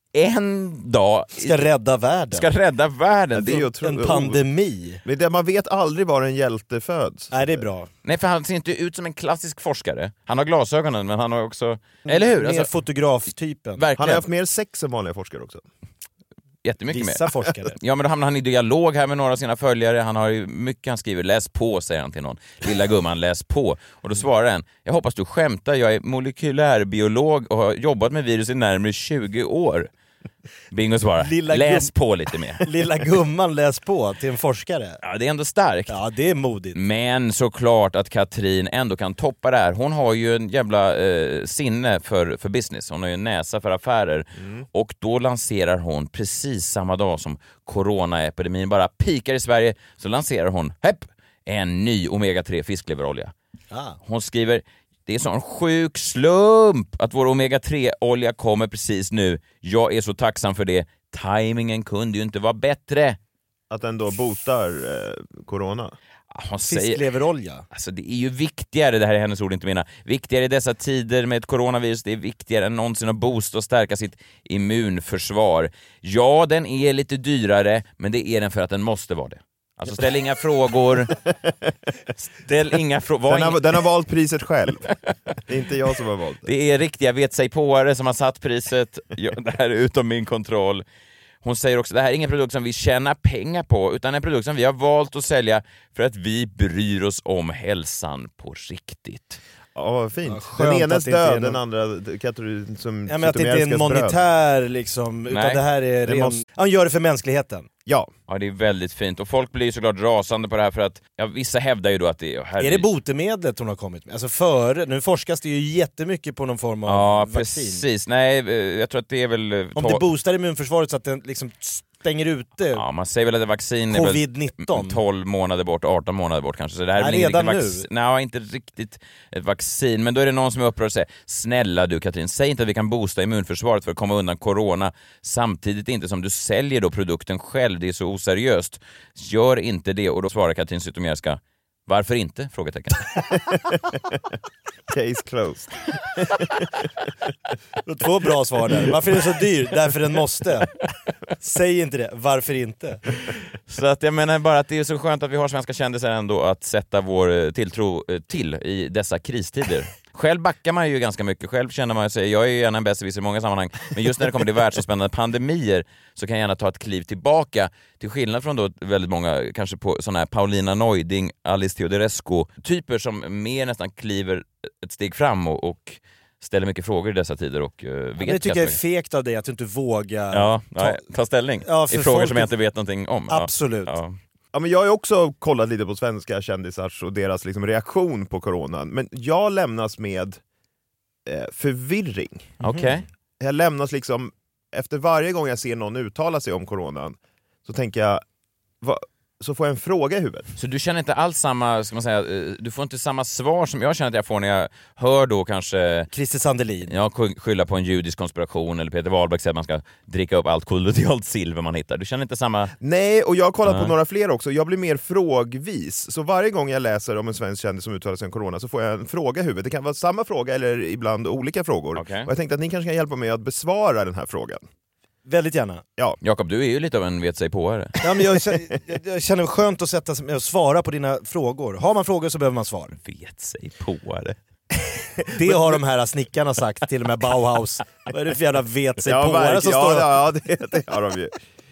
en dag ska rädda världen. Ska rädda världen. Det är ju tro- en pandemi. Men det, man vet aldrig var en hjälte föds. Nej, det är bra. Nej, för han ser inte ut som en klassisk forskare. Han har glasögonen, men han har också... Eller hur? Mer Alltså, fotograftypen. Verkligen. Han har haft mer sex än vanliga forskare också. Jättemycket Vissa mer. forskare. Ja, men då hamnar han i dialog här med några av sina följare. Han har ju mycket han skriver. Läs på, säger han till någon. Lilla gumman, läs på. Och då svarar han: jag hoppas du skämtar. Jag är molekylärbiolog och har jobbat med virus i närmare tjugo år. Bingo svarar: Lilla läs gum- på lite mer. Lilla gumman läs på till en forskare. Ja, det är ändå starkt. Ja, det är modigt. Men såklart att Katrin ändå kan toppa det här. Hon har ju en jävla eh, sinne för, för business. Hon har ju en näsa för affärer. Mm. Och då lanserar hon precis samma dag som coronaepidemin bara pikar i Sverige, så lanserar hon hepp, en ny omega tre fiskleverolja. Ah. Hon skriver: det är sån sjuk slump att vår omega tre-olja kommer precis nu. Jag är så tacksam för det. Timingen kunde ju inte vara bättre. Att den då botar eh, corona? Hon säger, fiskleverolja. Alltså det är ju viktigare, det här är hennes ord inte mina, viktigare i dessa tider med ett coronavirus, det är viktigare än någonsin att boosta och stärka sitt immunförsvar. Ja, den är lite dyrare, men det är den för att den måste vara det. Alltså ställ inga frågor. Ställ inga frågor. Den, har, den har valt priset själv. Det är inte jag som har valt det. Det är riktiga vet sig påare som har satt priset. Det här är utom min kontroll. Hon säger också, det här är ingen produkt som vi tjänar pengar på, utan en produkt som vi har valt att sälja för att vi bryr oss om hälsan på riktigt. Ja, vad fint. Ja, den enes död, någon... den andra kategorin som ja, men att det inte är en monetär bröd. Liksom, utan Nej. det här är ren... måste... Han gör det för mänskligheten. Ja. Ja, det är väldigt fint. Och folk blir såklart rasande på det här för att, ja, vissa hävdar ju då att det är... Herregud. Är det botemedlet hon har kommit med? Alltså före, nu forskas det ju jättemycket på någon form av ja, vaccin. Precis. Nej, jag tror att det är väl... Om det boostar immunförsvaret så att den liksom stänger ute Ja, man säger väl att vaccin är covid nitton. tolv månader bort, arton månader bort kanske. Så det här Nej, är väl redan ingen nu. vaccin. Nej, inte riktigt ett vaccin. Men då är det någon som är upprörd och säger, snälla du Katrin, säg inte att vi kan boosta immunförsvaret för att komma undan corona. Samtidigt inte som du säljer då produkten själv, det är så oseriöst. Gör inte det. Och då svarar Katrin Zytomierska, varför inte? Frågetecken. Case closed. Två bra svar där. Varför är den så dyr? Därför den måste. Säg inte det. Varför inte? Så att jag menar bara att det är så skönt att vi har svenska kändisar ändå att sätta vår tilltro till i dessa kristider. Själv backar man ju ganska mycket. Själv känner man sig, jag är ju gärna en besserwisser i många sammanhang, men just när det kommer till världsomspännande pandemier så kan jag gärna ta ett kliv tillbaka, till skillnad från då väldigt många, kanske på sådana här Paulina Neuding, Alice Teodorescu-typer som mer nästan kliver ett steg fram och, och ställer mycket frågor i dessa tider. Och, uh, vet det tycker jag är fegt av dig att du inte vågar ja, ta, ta, ta ställning ja, i frågor folk... som jag inte vet någonting om. Absolut. Ja. Ja, men jag har ju också kollat lite på svenska kändisars och deras liksom reaktion på coronan, men jag lämnas med eh, förvirring. Okej. Okay. Jag lämnas liksom, efter varje gång jag ser någon uttala sig om coronan så tänker jag, va, så får jag en fråga i huvudet. Så du känner inte alls samma, ska man säga, du får inte samma svar som jag känner att jag får när jag hör då kanske Christer Sandelin. Ja, skylla på en judisk konspiration, eller Peter Wahlbeck säger att man ska dricka upp allt kolonialt silver man hittar. Du känner inte samma... Nej, och jag har kollat uh. på några fler också. Jag blir mer frågvis. Så varje gång jag läser om en svensk kändis som uttalar sig om corona så får jag en fråga i huvudet. Det kan vara samma fråga eller ibland olika frågor. Okay. Och jag tänkte att ni kanske kan hjälpa mig att besvara den här frågan. Väldigt gärna. Ja. Jakob, du är ju lite av en vet sig påare. Ja, men jag, jag känner det skönt att sätta sig och svara på dina frågor. Har man frågor så behöver man svar. Vet sig påare. Det har de här snickarna sagt, till och med Bauhaus. Vad är det för jävla vet sig ja, påare som ja, står... Ja, det, det har de ju.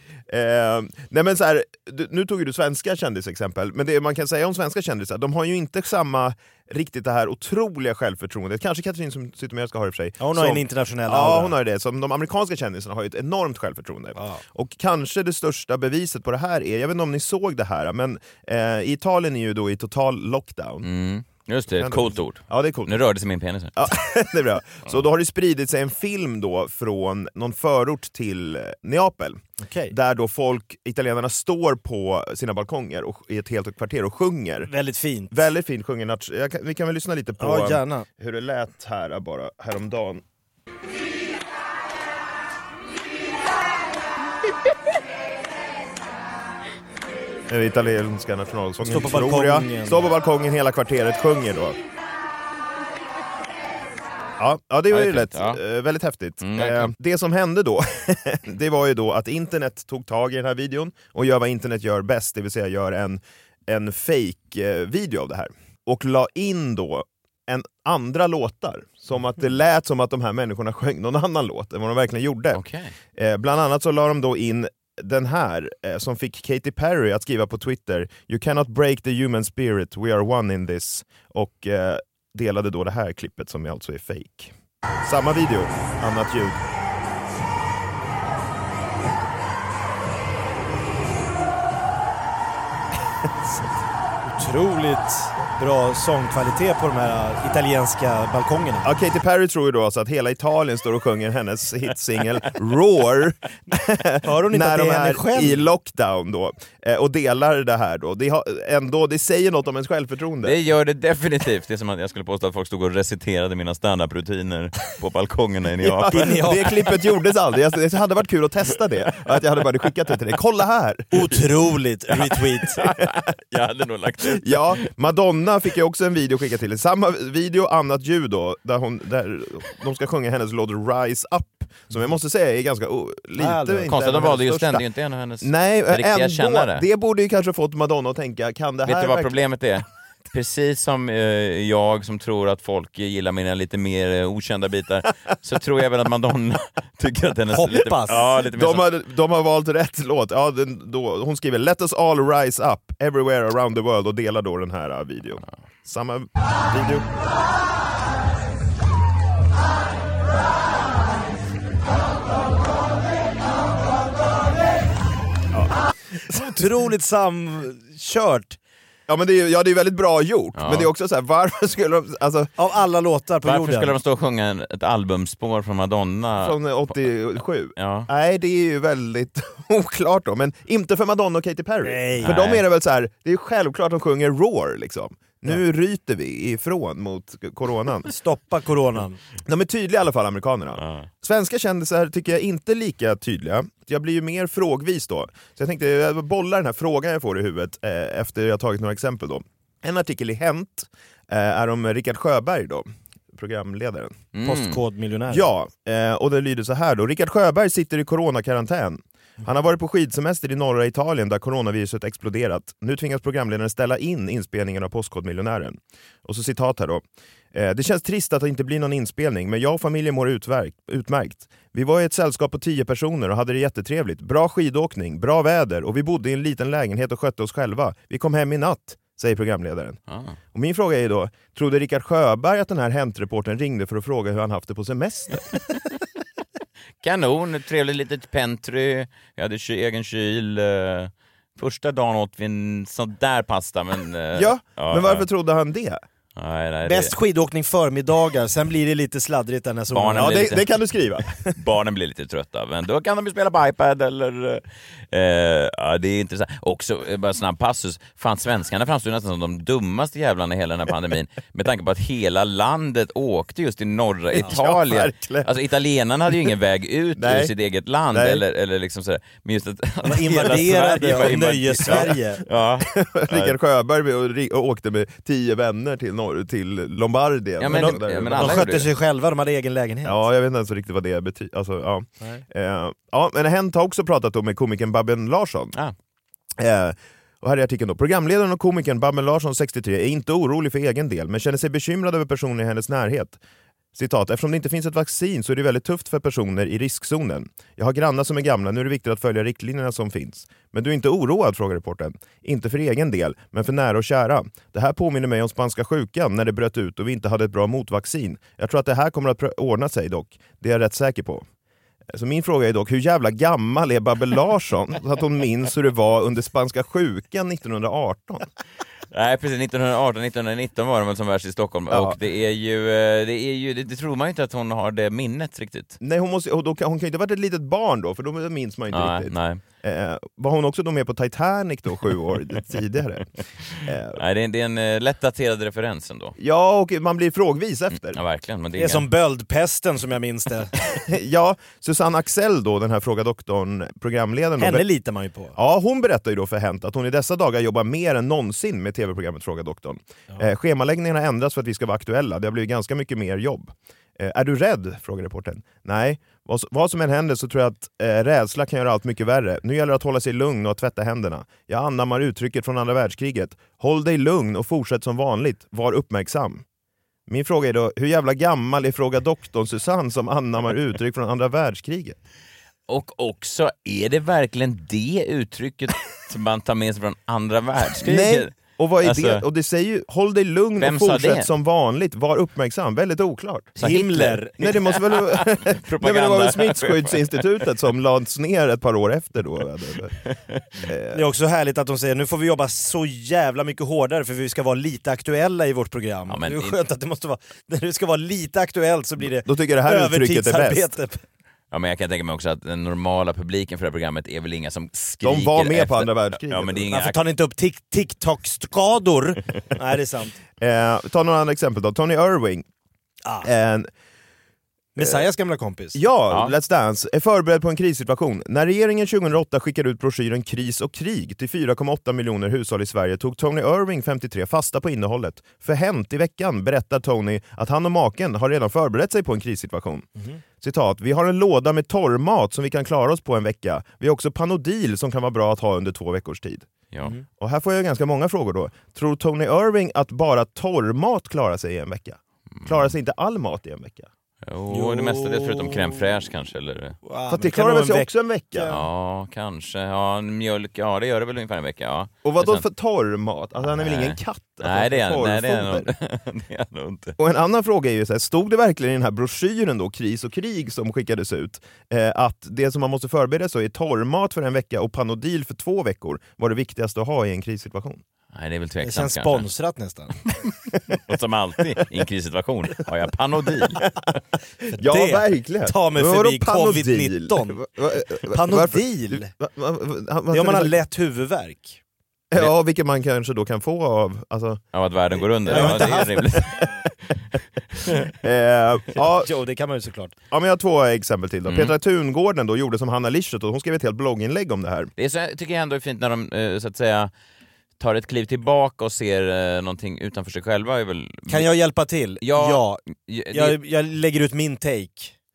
Eh, nej men så här, du, nu tog ju du svenska kändisexempel, men det man kan säga om svenska kändisar, de har ju inte samma riktigt det här otroliga självförtroendet. Kanske Katrin som Zytomierska har i och för sig. Ja, hon har som, en internationell Ja, aura. hon har det. Som de amerikanska kändisarna har ju ett enormt självförtroende. Ja. Och kanske det största beviset på det här är, jag vet inte om ni såg det här, men eh, i Italien är ju då i total lockdown. Mm. Just det, ett coolt ord. Ja, det är coolt. Nu rörde sig min penis här. Ja, det är bra. Så då har det spridit sig en film då från någon förort till Neapel. Okay. Där då folk, italienarna står på sina balkonger och, i ett helt kvarter och sjunger. Väldigt fint. Väldigt fint sjunger. Jag kan, vi kan väl lyssna lite på ja, gärna. hur det lät här bara häromdagen. Det är italienska nationalsången. Står på balkongen. Står på balkongen, hela kvarteret sjunger då. Ja, ja, det var ju lätt. Ja. Eh, väldigt häftigt. Mm, eh, det som hände då, det var ju då att internet tog tag i den här videon och gör vad internet gör bäst, det vill säga gör en, en fake-video av det här. Och la in då en andra låtar, som att det lät som att de här människorna sjöng någon annan låt än vad de verkligen gjorde. Okay. Eh, bland annat så la de då in den här eh, som fick Katy Perry att skriva på Twitter: "You cannot break the human spirit, we are one in this." Och eh, delade då det här klippet som alltså är fake. Samma video, annat ljud. Otroligt bra sångkvalitet på de här italienska balkongerna. Ja, Katy Perry tror ju då alltså att hela Italien står och sjunger hennes hitsingel Roar Hör hon inte när att de det är henne är själv? i lockdown då, och delar det här då. Det, har, ändå, det säger något om ens självförtroende. Det gör det definitivt. Det är som att jag skulle påstå att folk stod och reciterade mina standardrutiner på balkongerna i Neapel. Ja, det klippet gjordes aldrig. Det hade varit kul att testa det. Att jag hade bara skickat det till dig. Kolla här! Otroligt retweet. Jag hade nog lagt ut. Ja, Madonna fick ju också en video skickat till. Samma video, annat ljud då, där, hon, där de ska sjunga hennes låt Rise Up, som jag måste säga är ganska oh, lite... Ja, inte konstigt att de valde just största. den, det är ju inte en av hennes Nej, riktiga ändå, kännare. det borde ju kanske fått Madonna att tänka, kan det här... Vet du vad verkligen... problemet är? precis som eh, jag som tror att folk gillar mina lite mer eh, okända bitar, så tror jag väl att Madonna tycker att den är lite, ja, lite mer de, som... har, de har valt rätt låt. Ja, den, då, hon skriver Let us all rise up everywhere around the world och delar då den här uh, videon. Ja. Samma video. Otroligt samkört. Ja, men det är, ja, det är väldigt bra gjort, ja. Men det är också så här, varför skulle de... Alltså, av alla låtar på varför jorden. skulle de stå och sjunga en, ett albumspår från Madonna? Från åttiosju? Ja. Nej, det är ju väldigt oklart då, men inte för Madonna och Katy Perry. Nej. För Nej. de är det väl så här, det är självklart att de sjunger Roar liksom. Nu ja. ryter vi ifrån mot coronan. Stoppa coronan. De är tydliga i alla fall, amerikanerna. Ja. Svenska kändisar tycker jag inte lika tydliga. Jag blir ju mer frågvis då. Så jag tänkte jag bollar den här frågan jag får i huvudet eh, efter jag tagit några exempel då. En artikel i Hänt eh, är om Rickard Sjöberg då, programledaren. Mm. Postkodmiljonär. Ja, eh, och det lyder så här då. Rickard Sjöberg sitter i coronakarantän. Han har varit på skidsemester i norra Italien där coronaviruset exploderat. Nu tvingas programledaren ställa in inspelningen av Postkodmiljonären. Och så citat här då. Det känns trist att det inte blir någon inspelning, men jag och familjen mår utmärkt. Vi var i ett sällskap på tio personer och hade det jättetrevligt. Bra skidåkning, bra väder och vi bodde i en liten lägenhet och skötte oss själva. Vi kom hem i natt, säger programledaren. Ah. Och min fråga är då, trodde Rickard Sjöberg att den här Hänt-reporten ringde för att fråga hur han haft det på semester? Kanon, ett trevligt litet pentry. Jag hade ky- egen kyl. Uh, första dagen åt vi en sån där pasta. Men, uh, ja, ja, men varför uh, trodde han det? Nej, nej, Bäst det... skidåkning förmiddagar, sen blir det lite sladdrigt den här solen. Ja, det, lite... det kan du skriva. Barnen blir lite trötta, men då kan de ju spela på iPad eller... Eh, ja, det är intressant. Också, bara snabb passus, fan svenskarna framstår nästan som de dummaste jävlarna i hela den här pandemin. Med tanke på att hela landet åkte just i norra ja, Italien. Ja, alltså italienarna hade ju ingen väg ut ur sitt eget land. Eller, eller liksom sådär. Men just att... De invaderade och nöjes-Sverige. Ja. Rickard Sjöberg och, och åkte med tio vänner till till Lombardien. Ja, men, men de, de, ja, men de skötte sig själva, de hade egen lägenhet. Ja, jag vet inte ens riktigt vad det betyder. Alltså, ja. Eh, ja, men Hänt har också pratat om med komikern Babben Larsson. Ah. Eh, och här är artikeln då. Programledaren och komikern Babben Larsson, sextiotre, är inte orolig för egen del, men känner sig bekymrad över personer i hennes närhet. Citat, eftersom det inte finns ett vaccin så är det väldigt tufft för personer i riskzonen. Jag har grannar som är gamla, nu är det viktigt att följa riktlinjerna som finns. Men du är inte oroad, frågar reportern. Inte för egen del, men för nära och kära. Det här påminner mig om spanska sjukan när det bröt ut och vi inte hade ett bra motvaccin. Jag tror att det här kommer att ordna sig dock. Det är jag rätt säker på. Så min fråga är dock, hur jävla gammal är Babben Larsson så att hon minns hur det var under spanska sjukan nittonhundraarton? Nej, precis. nittonhundraarton nittonhundranitton var de väl som värst i Stockholm. Ja. Och det är ju, det är ju, det, det tror man ju inte att hon har det minnet riktigt. Nej, hon, måste, hon, kan, hon kan inte ha varit ett litet barn då, för då minns man inte nej, riktigt. Nej. Eh, var hon också då med på Titanic då, sju år tidigare? Eh. Nej, det är, det är en uh, lätt daterad referens ändå. Ja, och man blir frågvis efter. Ja, verkligen. Men det är, det är inga... som böldpesten som jag minns det. Ja, Susanne Axel då, den här Fråga doktorn, programledaren. Henne då, litar man ju på. Ja, hon berättar ju då för Hänt att hon i dessa dagar jobbar mer än någonsin med tv-programmet Fråga doktorn. Ja. Eh, schemaläggningen har ändrats för att vi ska vara aktuella. Det har blivit ganska mycket mer jobb. Eh, är du rädd? Frågar reportern. Nej, vad, vad som än händer så tror jag att eh, rädsla kan göra allt mycket värre. Nu gäller det att hålla sig lugn och att tvätta händerna. Jag anammar uttrycket från andra världskriget. Håll dig lugn och fortsätt som vanligt. Var uppmärksam. Min fråga är då, hur jävla gammal är Fråga doktorn Susanne som anammar uttryck från andra världskriget? Och också, är det verkligen det uttrycket som man tar med sig från andra världskriget? Nej. Och vad är alltså, det? Och det säger ju, håll dig lugn och fortsätt som vanligt, var uppmärksam. Väldigt oklart. Så Himmler. Nej, det måste väl Nej, men det var väl Smittskyddsinstitutet som lades ner ett par år efter då. Det är också härligt att de säger, nu får vi jobba så jävla mycket hårdare för vi ska vara lite aktuella i vårt program. Ja, men det är skönt att det måste vara, när det ska vara lite aktuellt så blir det då tycker jag det här uttrycket är bäst. Ja, men jag kan tänka mig också att den normala publiken för det här programmet är väl inga som skriker. De var med efter... på andra världskriget. Ja, men det är inga... Varför tar ni inte upp tic- TikTok-skador? Nej, det är sant. Eh, ta några andra exempel då. Tony Irving. Ah. En, Messiahs gamla kompis. Ja, ja, Let's Dance är förberedd på en krissituation. När regeringen tjugohundraåtta skickade ut broschyren Kris och krig till fyra komma åtta miljoner hushåll i Sverige tog Tony Irving, femtiotre, fasta på innehållet. För Hänt i veckan berättar Tony att han och maken har redan förberett sig på en krissituation. Mm. Citat, vi har en låda med torrmat som vi kan klara oss på en vecka. Vi har också Panodil som kan vara bra att ha under två veckors tid. Ja. Mm. Och här får jag ganska många frågor då. Tror Tony Irving att bara torrmat klarar sig i en vecka? Klarar sig inte all mat i en vecka? Jo, Jo. det mesta det är förutom crème fraîche kanske, eller? Wow, För att det klarar väl sig också en vecka? Ja, kanske. Ja, mjölk, ja det gör det väl ungefär en vecka, ja. Och vad då Men sen- för torrmat? Alltså han är väl Nej. ingen katt? Alltså, Nej, det är, torrfoder. nej, det är nog det är nog inte. Och en annan fråga är ju så här, stod det verkligen i den här broschyren då, Kris och krig, som skickades ut, eh, att det som man måste förbereda sig är torrmat för en vecka och Panodil för två veckor var det viktigaste att ha i en krissituation? Nej, det är väl Det tveksamt känns kanske. sponsrat nästan. Och som alltid i en krissituation har jag Panodil. Ja, det verkligen. tar mig Men vadå förbi Panodil? covid nitton. Va- va- va- Panodil? varför- va- va- va- Det är om man har lätt huvudvärk. Ja, vilket man kanske då kan få av... Alltså, Av att världen går under. Jag har Ja, inte det är haft- rimligt. eh, ja, Jo, det kan man ju såklart. ja, men jag har två exempel till då. Mm. Petra Tungården då gjorde som Hanna Lischert och hon skrev ett helt blogginlägg om det här. Det är så, jag tycker jag ändå är fint när de eh, så att säga tar ett kliv tillbaka och ser eh, någonting utanför sig själva. Är väl... Mm. Kan jag hjälpa till? Ja. ja. Det- Jag, jag lägger ut min take.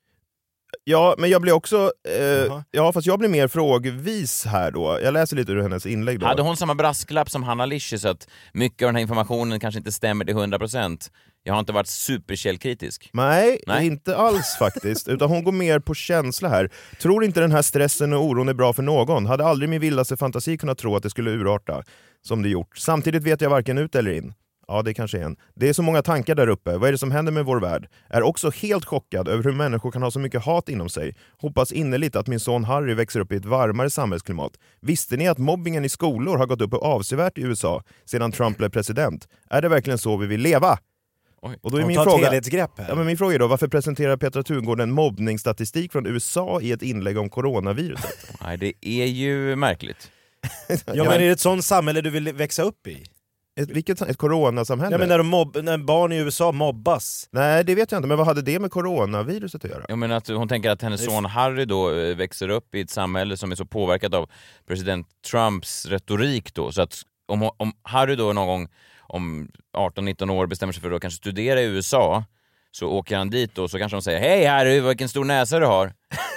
Ja, men jag blir också... Eh, Jaha. ja, fast jag blir mer frågvis här då. Jag läser lite ur hennes inlägg då. Hade hon samma brasklapp som Hanna Lischert så att mycket av den här informationen kanske inte stämmer till hundra procent? Jag har inte varit superkällkritisk. Nej, Nej. inte alls faktiskt. Utan hon går mer på känsla här. Tror inte den här stressen och oron är bra för någon. Hade aldrig min vildaste fantasi kunnat tro att det skulle urarta som det gjort. Samtidigt vet jag varken ut eller in. Ja, det kanske är en. Det är så många tankar där uppe. Vad är det som händer med vår värld? Är också helt chockad över hur människor kan ha så mycket hat inom sig. Hoppas innerligt att min son Harry växer upp i ett varmare samhällsklimat. Visste ni att mobbingen i skolor har gått upp avsevärt i U S A sedan Trump blev president? Är det verkligen så vi vill leva? Oj. Och då är De min tar ett fråga... helhetsgrepp här. Ja, men min fråga är då, varför presenterar Petra Tungården mobbningsstatistik från U S A i ett inlägg om coronaviruset? Nej, det är ju märkligt. Ja, men är det ett sånt samhälle du vill växa upp i? Ett, vilket ett coronasamhälle? Ja, men när, de mobb, när barn i U S A mobbas. Nej, det vet jag inte, men vad hade det med coronaviruset att göra? Jag menar att hon tänker att hennes son Harry då eh, växer upp i ett samhälle som är så påverkat av president Trumps retorik då, så att om, om Harry då någon gång om arton nitton år bestämmer sig för att kanske studera i U S A, så åker han dit och så kanske de säger hej Harry, vilken stor näsa du har.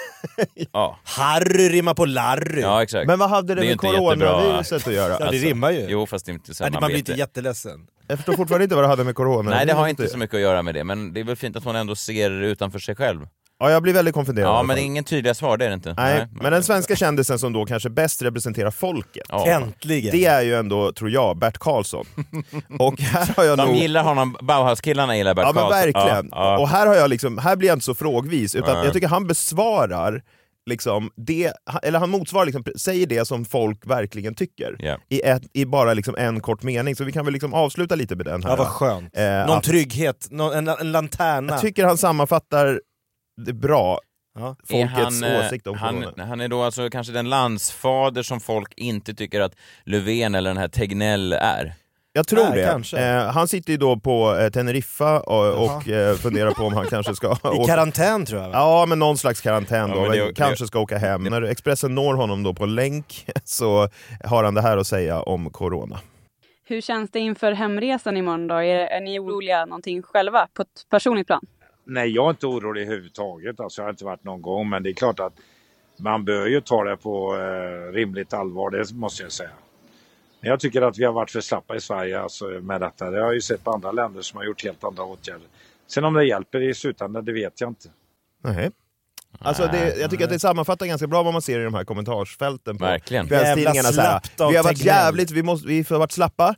Ja, Harry rimmar på Larry. ja exakt. Men vad hade det, Det är med inte jättebra. coronaviruset att göra? Ja, det Alltså, rimmar ju. Jo, fast det är inte Nej, samarbete. man blir inte jätteledsen. Jag förstår fortfarande inte vad det hade med coronaviruset. Nej, det har inte så mycket att göra med det, men det är väl fint att hon ändå ser utanför sig själv. Ja, jag blir väldigt konfunderad. i Ja, alla men fall. ingen tydliga svar, det är det inte. Nej, men den svenska kändisen som då kanske bäst representerar folket, Ja. Äntligen. det är ju ändå, tror jag, Bert Karlsson. Och här har jag De nog... gillar honom, Bauhaus-killarna gillar Bert Ja, men Karlsson. verkligen. Ja, ja. Och här har jag liksom, här blir jag inte så frågvis, utan Nej. jag tycker han besvarar liksom det, eller han motsvarar liksom, säger det som folk verkligen tycker. Ja. I, ett, I bara liksom en kort mening, så vi kan väl liksom avsluta lite med den här. Ja, vad skönt. Eh, Någon att- trygghet, någon, en, en lanterna. Jag tycker han sammanfattar det bra, Ja. Är folkets han, eh, åsikt om han, corona. han är då alltså kanske den landsfader som folk inte tycker att Löfven eller den här Tegnell är. Jag tror Nej, det. kanske. Eh, han sitter ju då på eh, Teneriffa och, och eh, funderar på om han kanske ska... I åka- karantän tror jag. va? Ja, men någon slags karantän Ja, då. men det- kanske ska åka hem. När Expressen når honom då på länk så har han det här att säga om corona. Hur känns det inför hemresan imorgon då? Är, är ni oroliga någonting själva på ett personligt plan? Nej, jag är inte orolig överhuvudtaget. Alltså, jag har inte varit någon gång. Men det är klart att man bör ju ta det på eh, rimligt allvar, det måste jag säga. Men jag tycker att vi har varit för slappa i Sverige alltså, med detta. Det har jag ju sett på andra länder som har gjort helt andra åtgärder. Sen om det hjälper i slutändan, det vet jag inte. Nej. Alltså det, jag tycker att det sammanfattar ganska bra vad man ser i de här kommentarsfälten på Verkligen. kvällstidningarna. Jävla Så här, slappt av vi har varit Tegnell. jävligt, vi, måste, vi har varit slappa.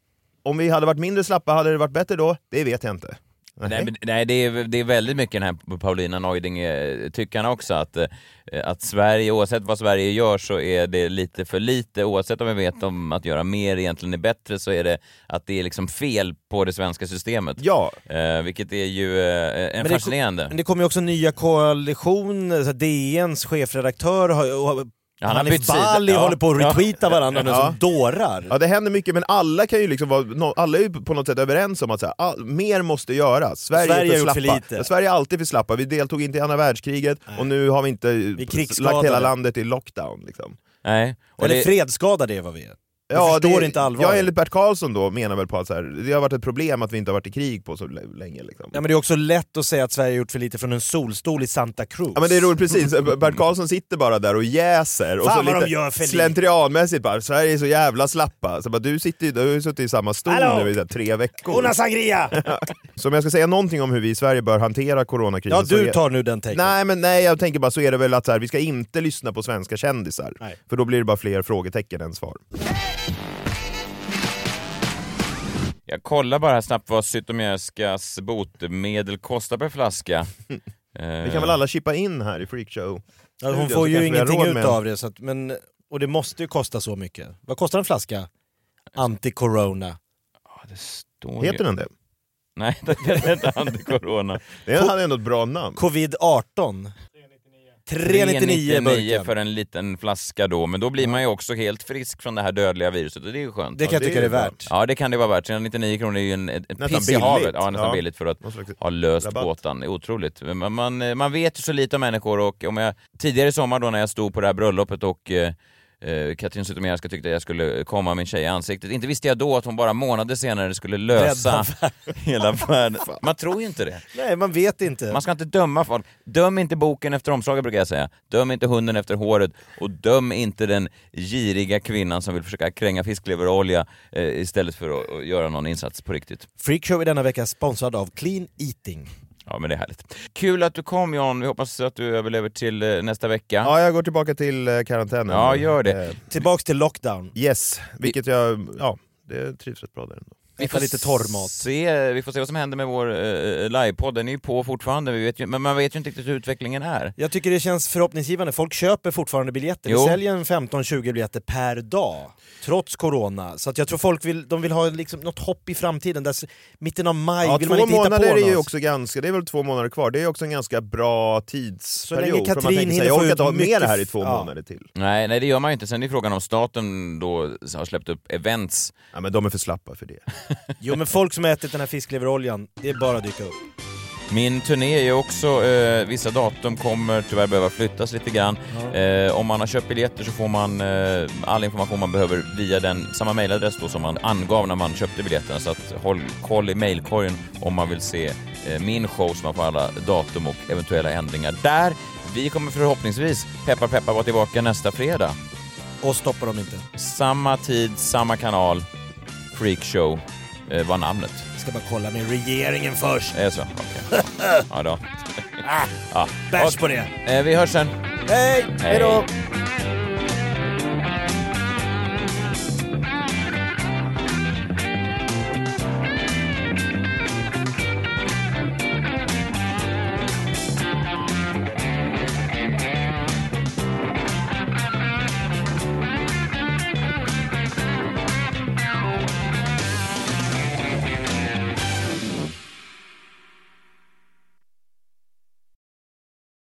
Om vi hade varit mindre slappa, hade det varit bättre då? Det vet jag inte. Nej, men, nej det, är, det är väldigt mycket den här Paulina Neuding-tyckarna också, att, eh, att Sverige, oavsett vad Sverige gör så är det lite för lite, oavsett om vi vet om att göra mer egentligen är bättre, så är det att det är liksom fel på det svenska systemet. Ja. Eh, vilket är ju eh, en Men fascinerande. Det, men det kommer ju också nya koalitioner, så D N:s chefredaktör har, och Ja, han har Hanif bytt sida. Bali Ja. håller på att retweeta varandra nu Ja. som dårar. Ja, det händer mycket, men alla kan ju liksom vara, no, alla är ju på något sätt överens om att så här, all, mer måste göras. Sverige, Sverige är har för gjort slappa. för lite. Ja, Sverige är alltid för slappa. Vi deltog inte i andra världskriget och nu har vi inte är krigsskadade. lagt hela landet i lockdown. Liksom. Nej. Och Eller det, fredsskadade är vad vi är. Jag förstår inte allvaret. Ja, enligt Bert Karlsson då menar väl på att så här, det har varit ett problem att vi inte har varit i krig på så länge. Liksom. Ja, men det är också lätt att säga att Sverige har gjort för lite från en solstol i Santa Cruz. Ja, men det är roligt, precis. Bert Karlsson sitter bara där och jäser. Och Fan så vad lite de gör för slentrianmässigt bara, Sverige är så jävla slappa. Så bara, du, sitter, du har ju suttit i samma stol Hallå? nu i så här, tre veckor. Una sangria! Så om jag ska säga någonting om hur vi i Sverige bör hantera coronakrisen. Ja, så du är... tar nu den tecken. Nej, men nej, jag tänker bara så är det väl att så här, vi ska inte lyssna på svenska kändisar. Nej. För då blir det bara fler frågetecken än svar. Jag kollar bara snabbt vad Zytomierskas botemedel kostar per flaska. Vi kan väl alla chippa in här i Freakshow. Ja, hon Så får ju kanske vi har ingenting råd ut med- av det, så att, men, och det måste ju kosta så mycket. Vad kostar en flaska? Anti-corona. Ja, det står Heter ju... den det? Nej, det är inte anti-corona. Den hade ändå ett bra namn. covid arton. tre nittionio burken. för en liten flaska då, men då blir man ju också helt frisk från det här dödliga viruset och det är ju skönt. Det kan jag det tycka är det är bra. värt. Ja, det kan det vara värt. trehundranittionio kronor är ju en, ett, ett Nästan piss i billigt. havet. Ja, nästan Ja. billigt för att Någon slags ha löst rabatt. båten. Det är otroligt. Man, man, man vet ju så lite om människor och om jag, tidigare i sommar då när jag stod på det här bröllopet och eh, eh, Katrin Zytomierska tyckte att jag skulle komma min tjej i ansiktet. Inte visste jag då att hon bara månader senare skulle lösa hela världen. Man tror ju inte det. Nej, man vet inte. Man ska inte döma folk. Döm inte boken efter omslaget, brukar jag säga. Döm inte hunden efter håret. Och döm inte den giriga kvinnan som vill försöka kränga fiskleverolja eh, istället för att, att göra någon insats på riktigt. Freakshow är denna vecka sponsrad av Clean Eating. Ja, men det är härligt. Kul att du kom, John. Vi hoppas att du överlever till eh, nästa vecka. Ja, jag går tillbaka till eh, karantänen. Ja, gör det. Eh, Tillbaks till lockdown. yes, vilket jag... Ja, det trivs rätt bra där ändå. Vi får lite torrmat. Se, vi får se vad som händer med vår eh, livepodd. Den är ju på fortfarande, vi vet ju, men man vet ju inte riktigt hur utvecklingen är. Jag tycker det känns förhoppningsgivande. Folk köper fortfarande biljetter. Jo. Vi säljer en femton tjugo biljetter per dag. Trots corona. Så att jag tror folk vill, de vill ha liksom något hopp i framtiden. Där s- mitten av maj Ja, vill man två inte hitta på månader är ju något. också ganska... Det är väl två månader kvar. Det är också en ganska bra tidsperiod. länge För man Katrin tänker sig, hinner jag få orkar ut inte ha mycket med det här i f- två ja. månader till. Nej, nej, det gör man ju inte. Sen är frågan om staten då har släppt upp events. Ja, men de är för slappa för det. Jo, men folk som har ätit den här fiskleveroljan, det är bara att dyka upp. Min turné är ju också, eh, vissa datum kommer tyvärr behöva flyttas lite grann. Eh, om man har köpt biljetter så får man eh, all information man behöver via den samma mailadress då som man angav när man köpte biljetterna. Så att håll koll i mailkorgen om man vill se eh, min show, så man får alla datum och eventuella ändringar där. Vi kommer förhoppningsvis, peppar peppar, vara tillbaka nästa fredag. Och stoppar de inte. Samma tid, samma kanal, Freakshow eh, var namnet. Jag ska bara kolla med regeringen först. Är det så? Okej. Ja då. Ah, Ja. bärs på det. Eh, vi hörs sen. Hej! Hej då! Hej då!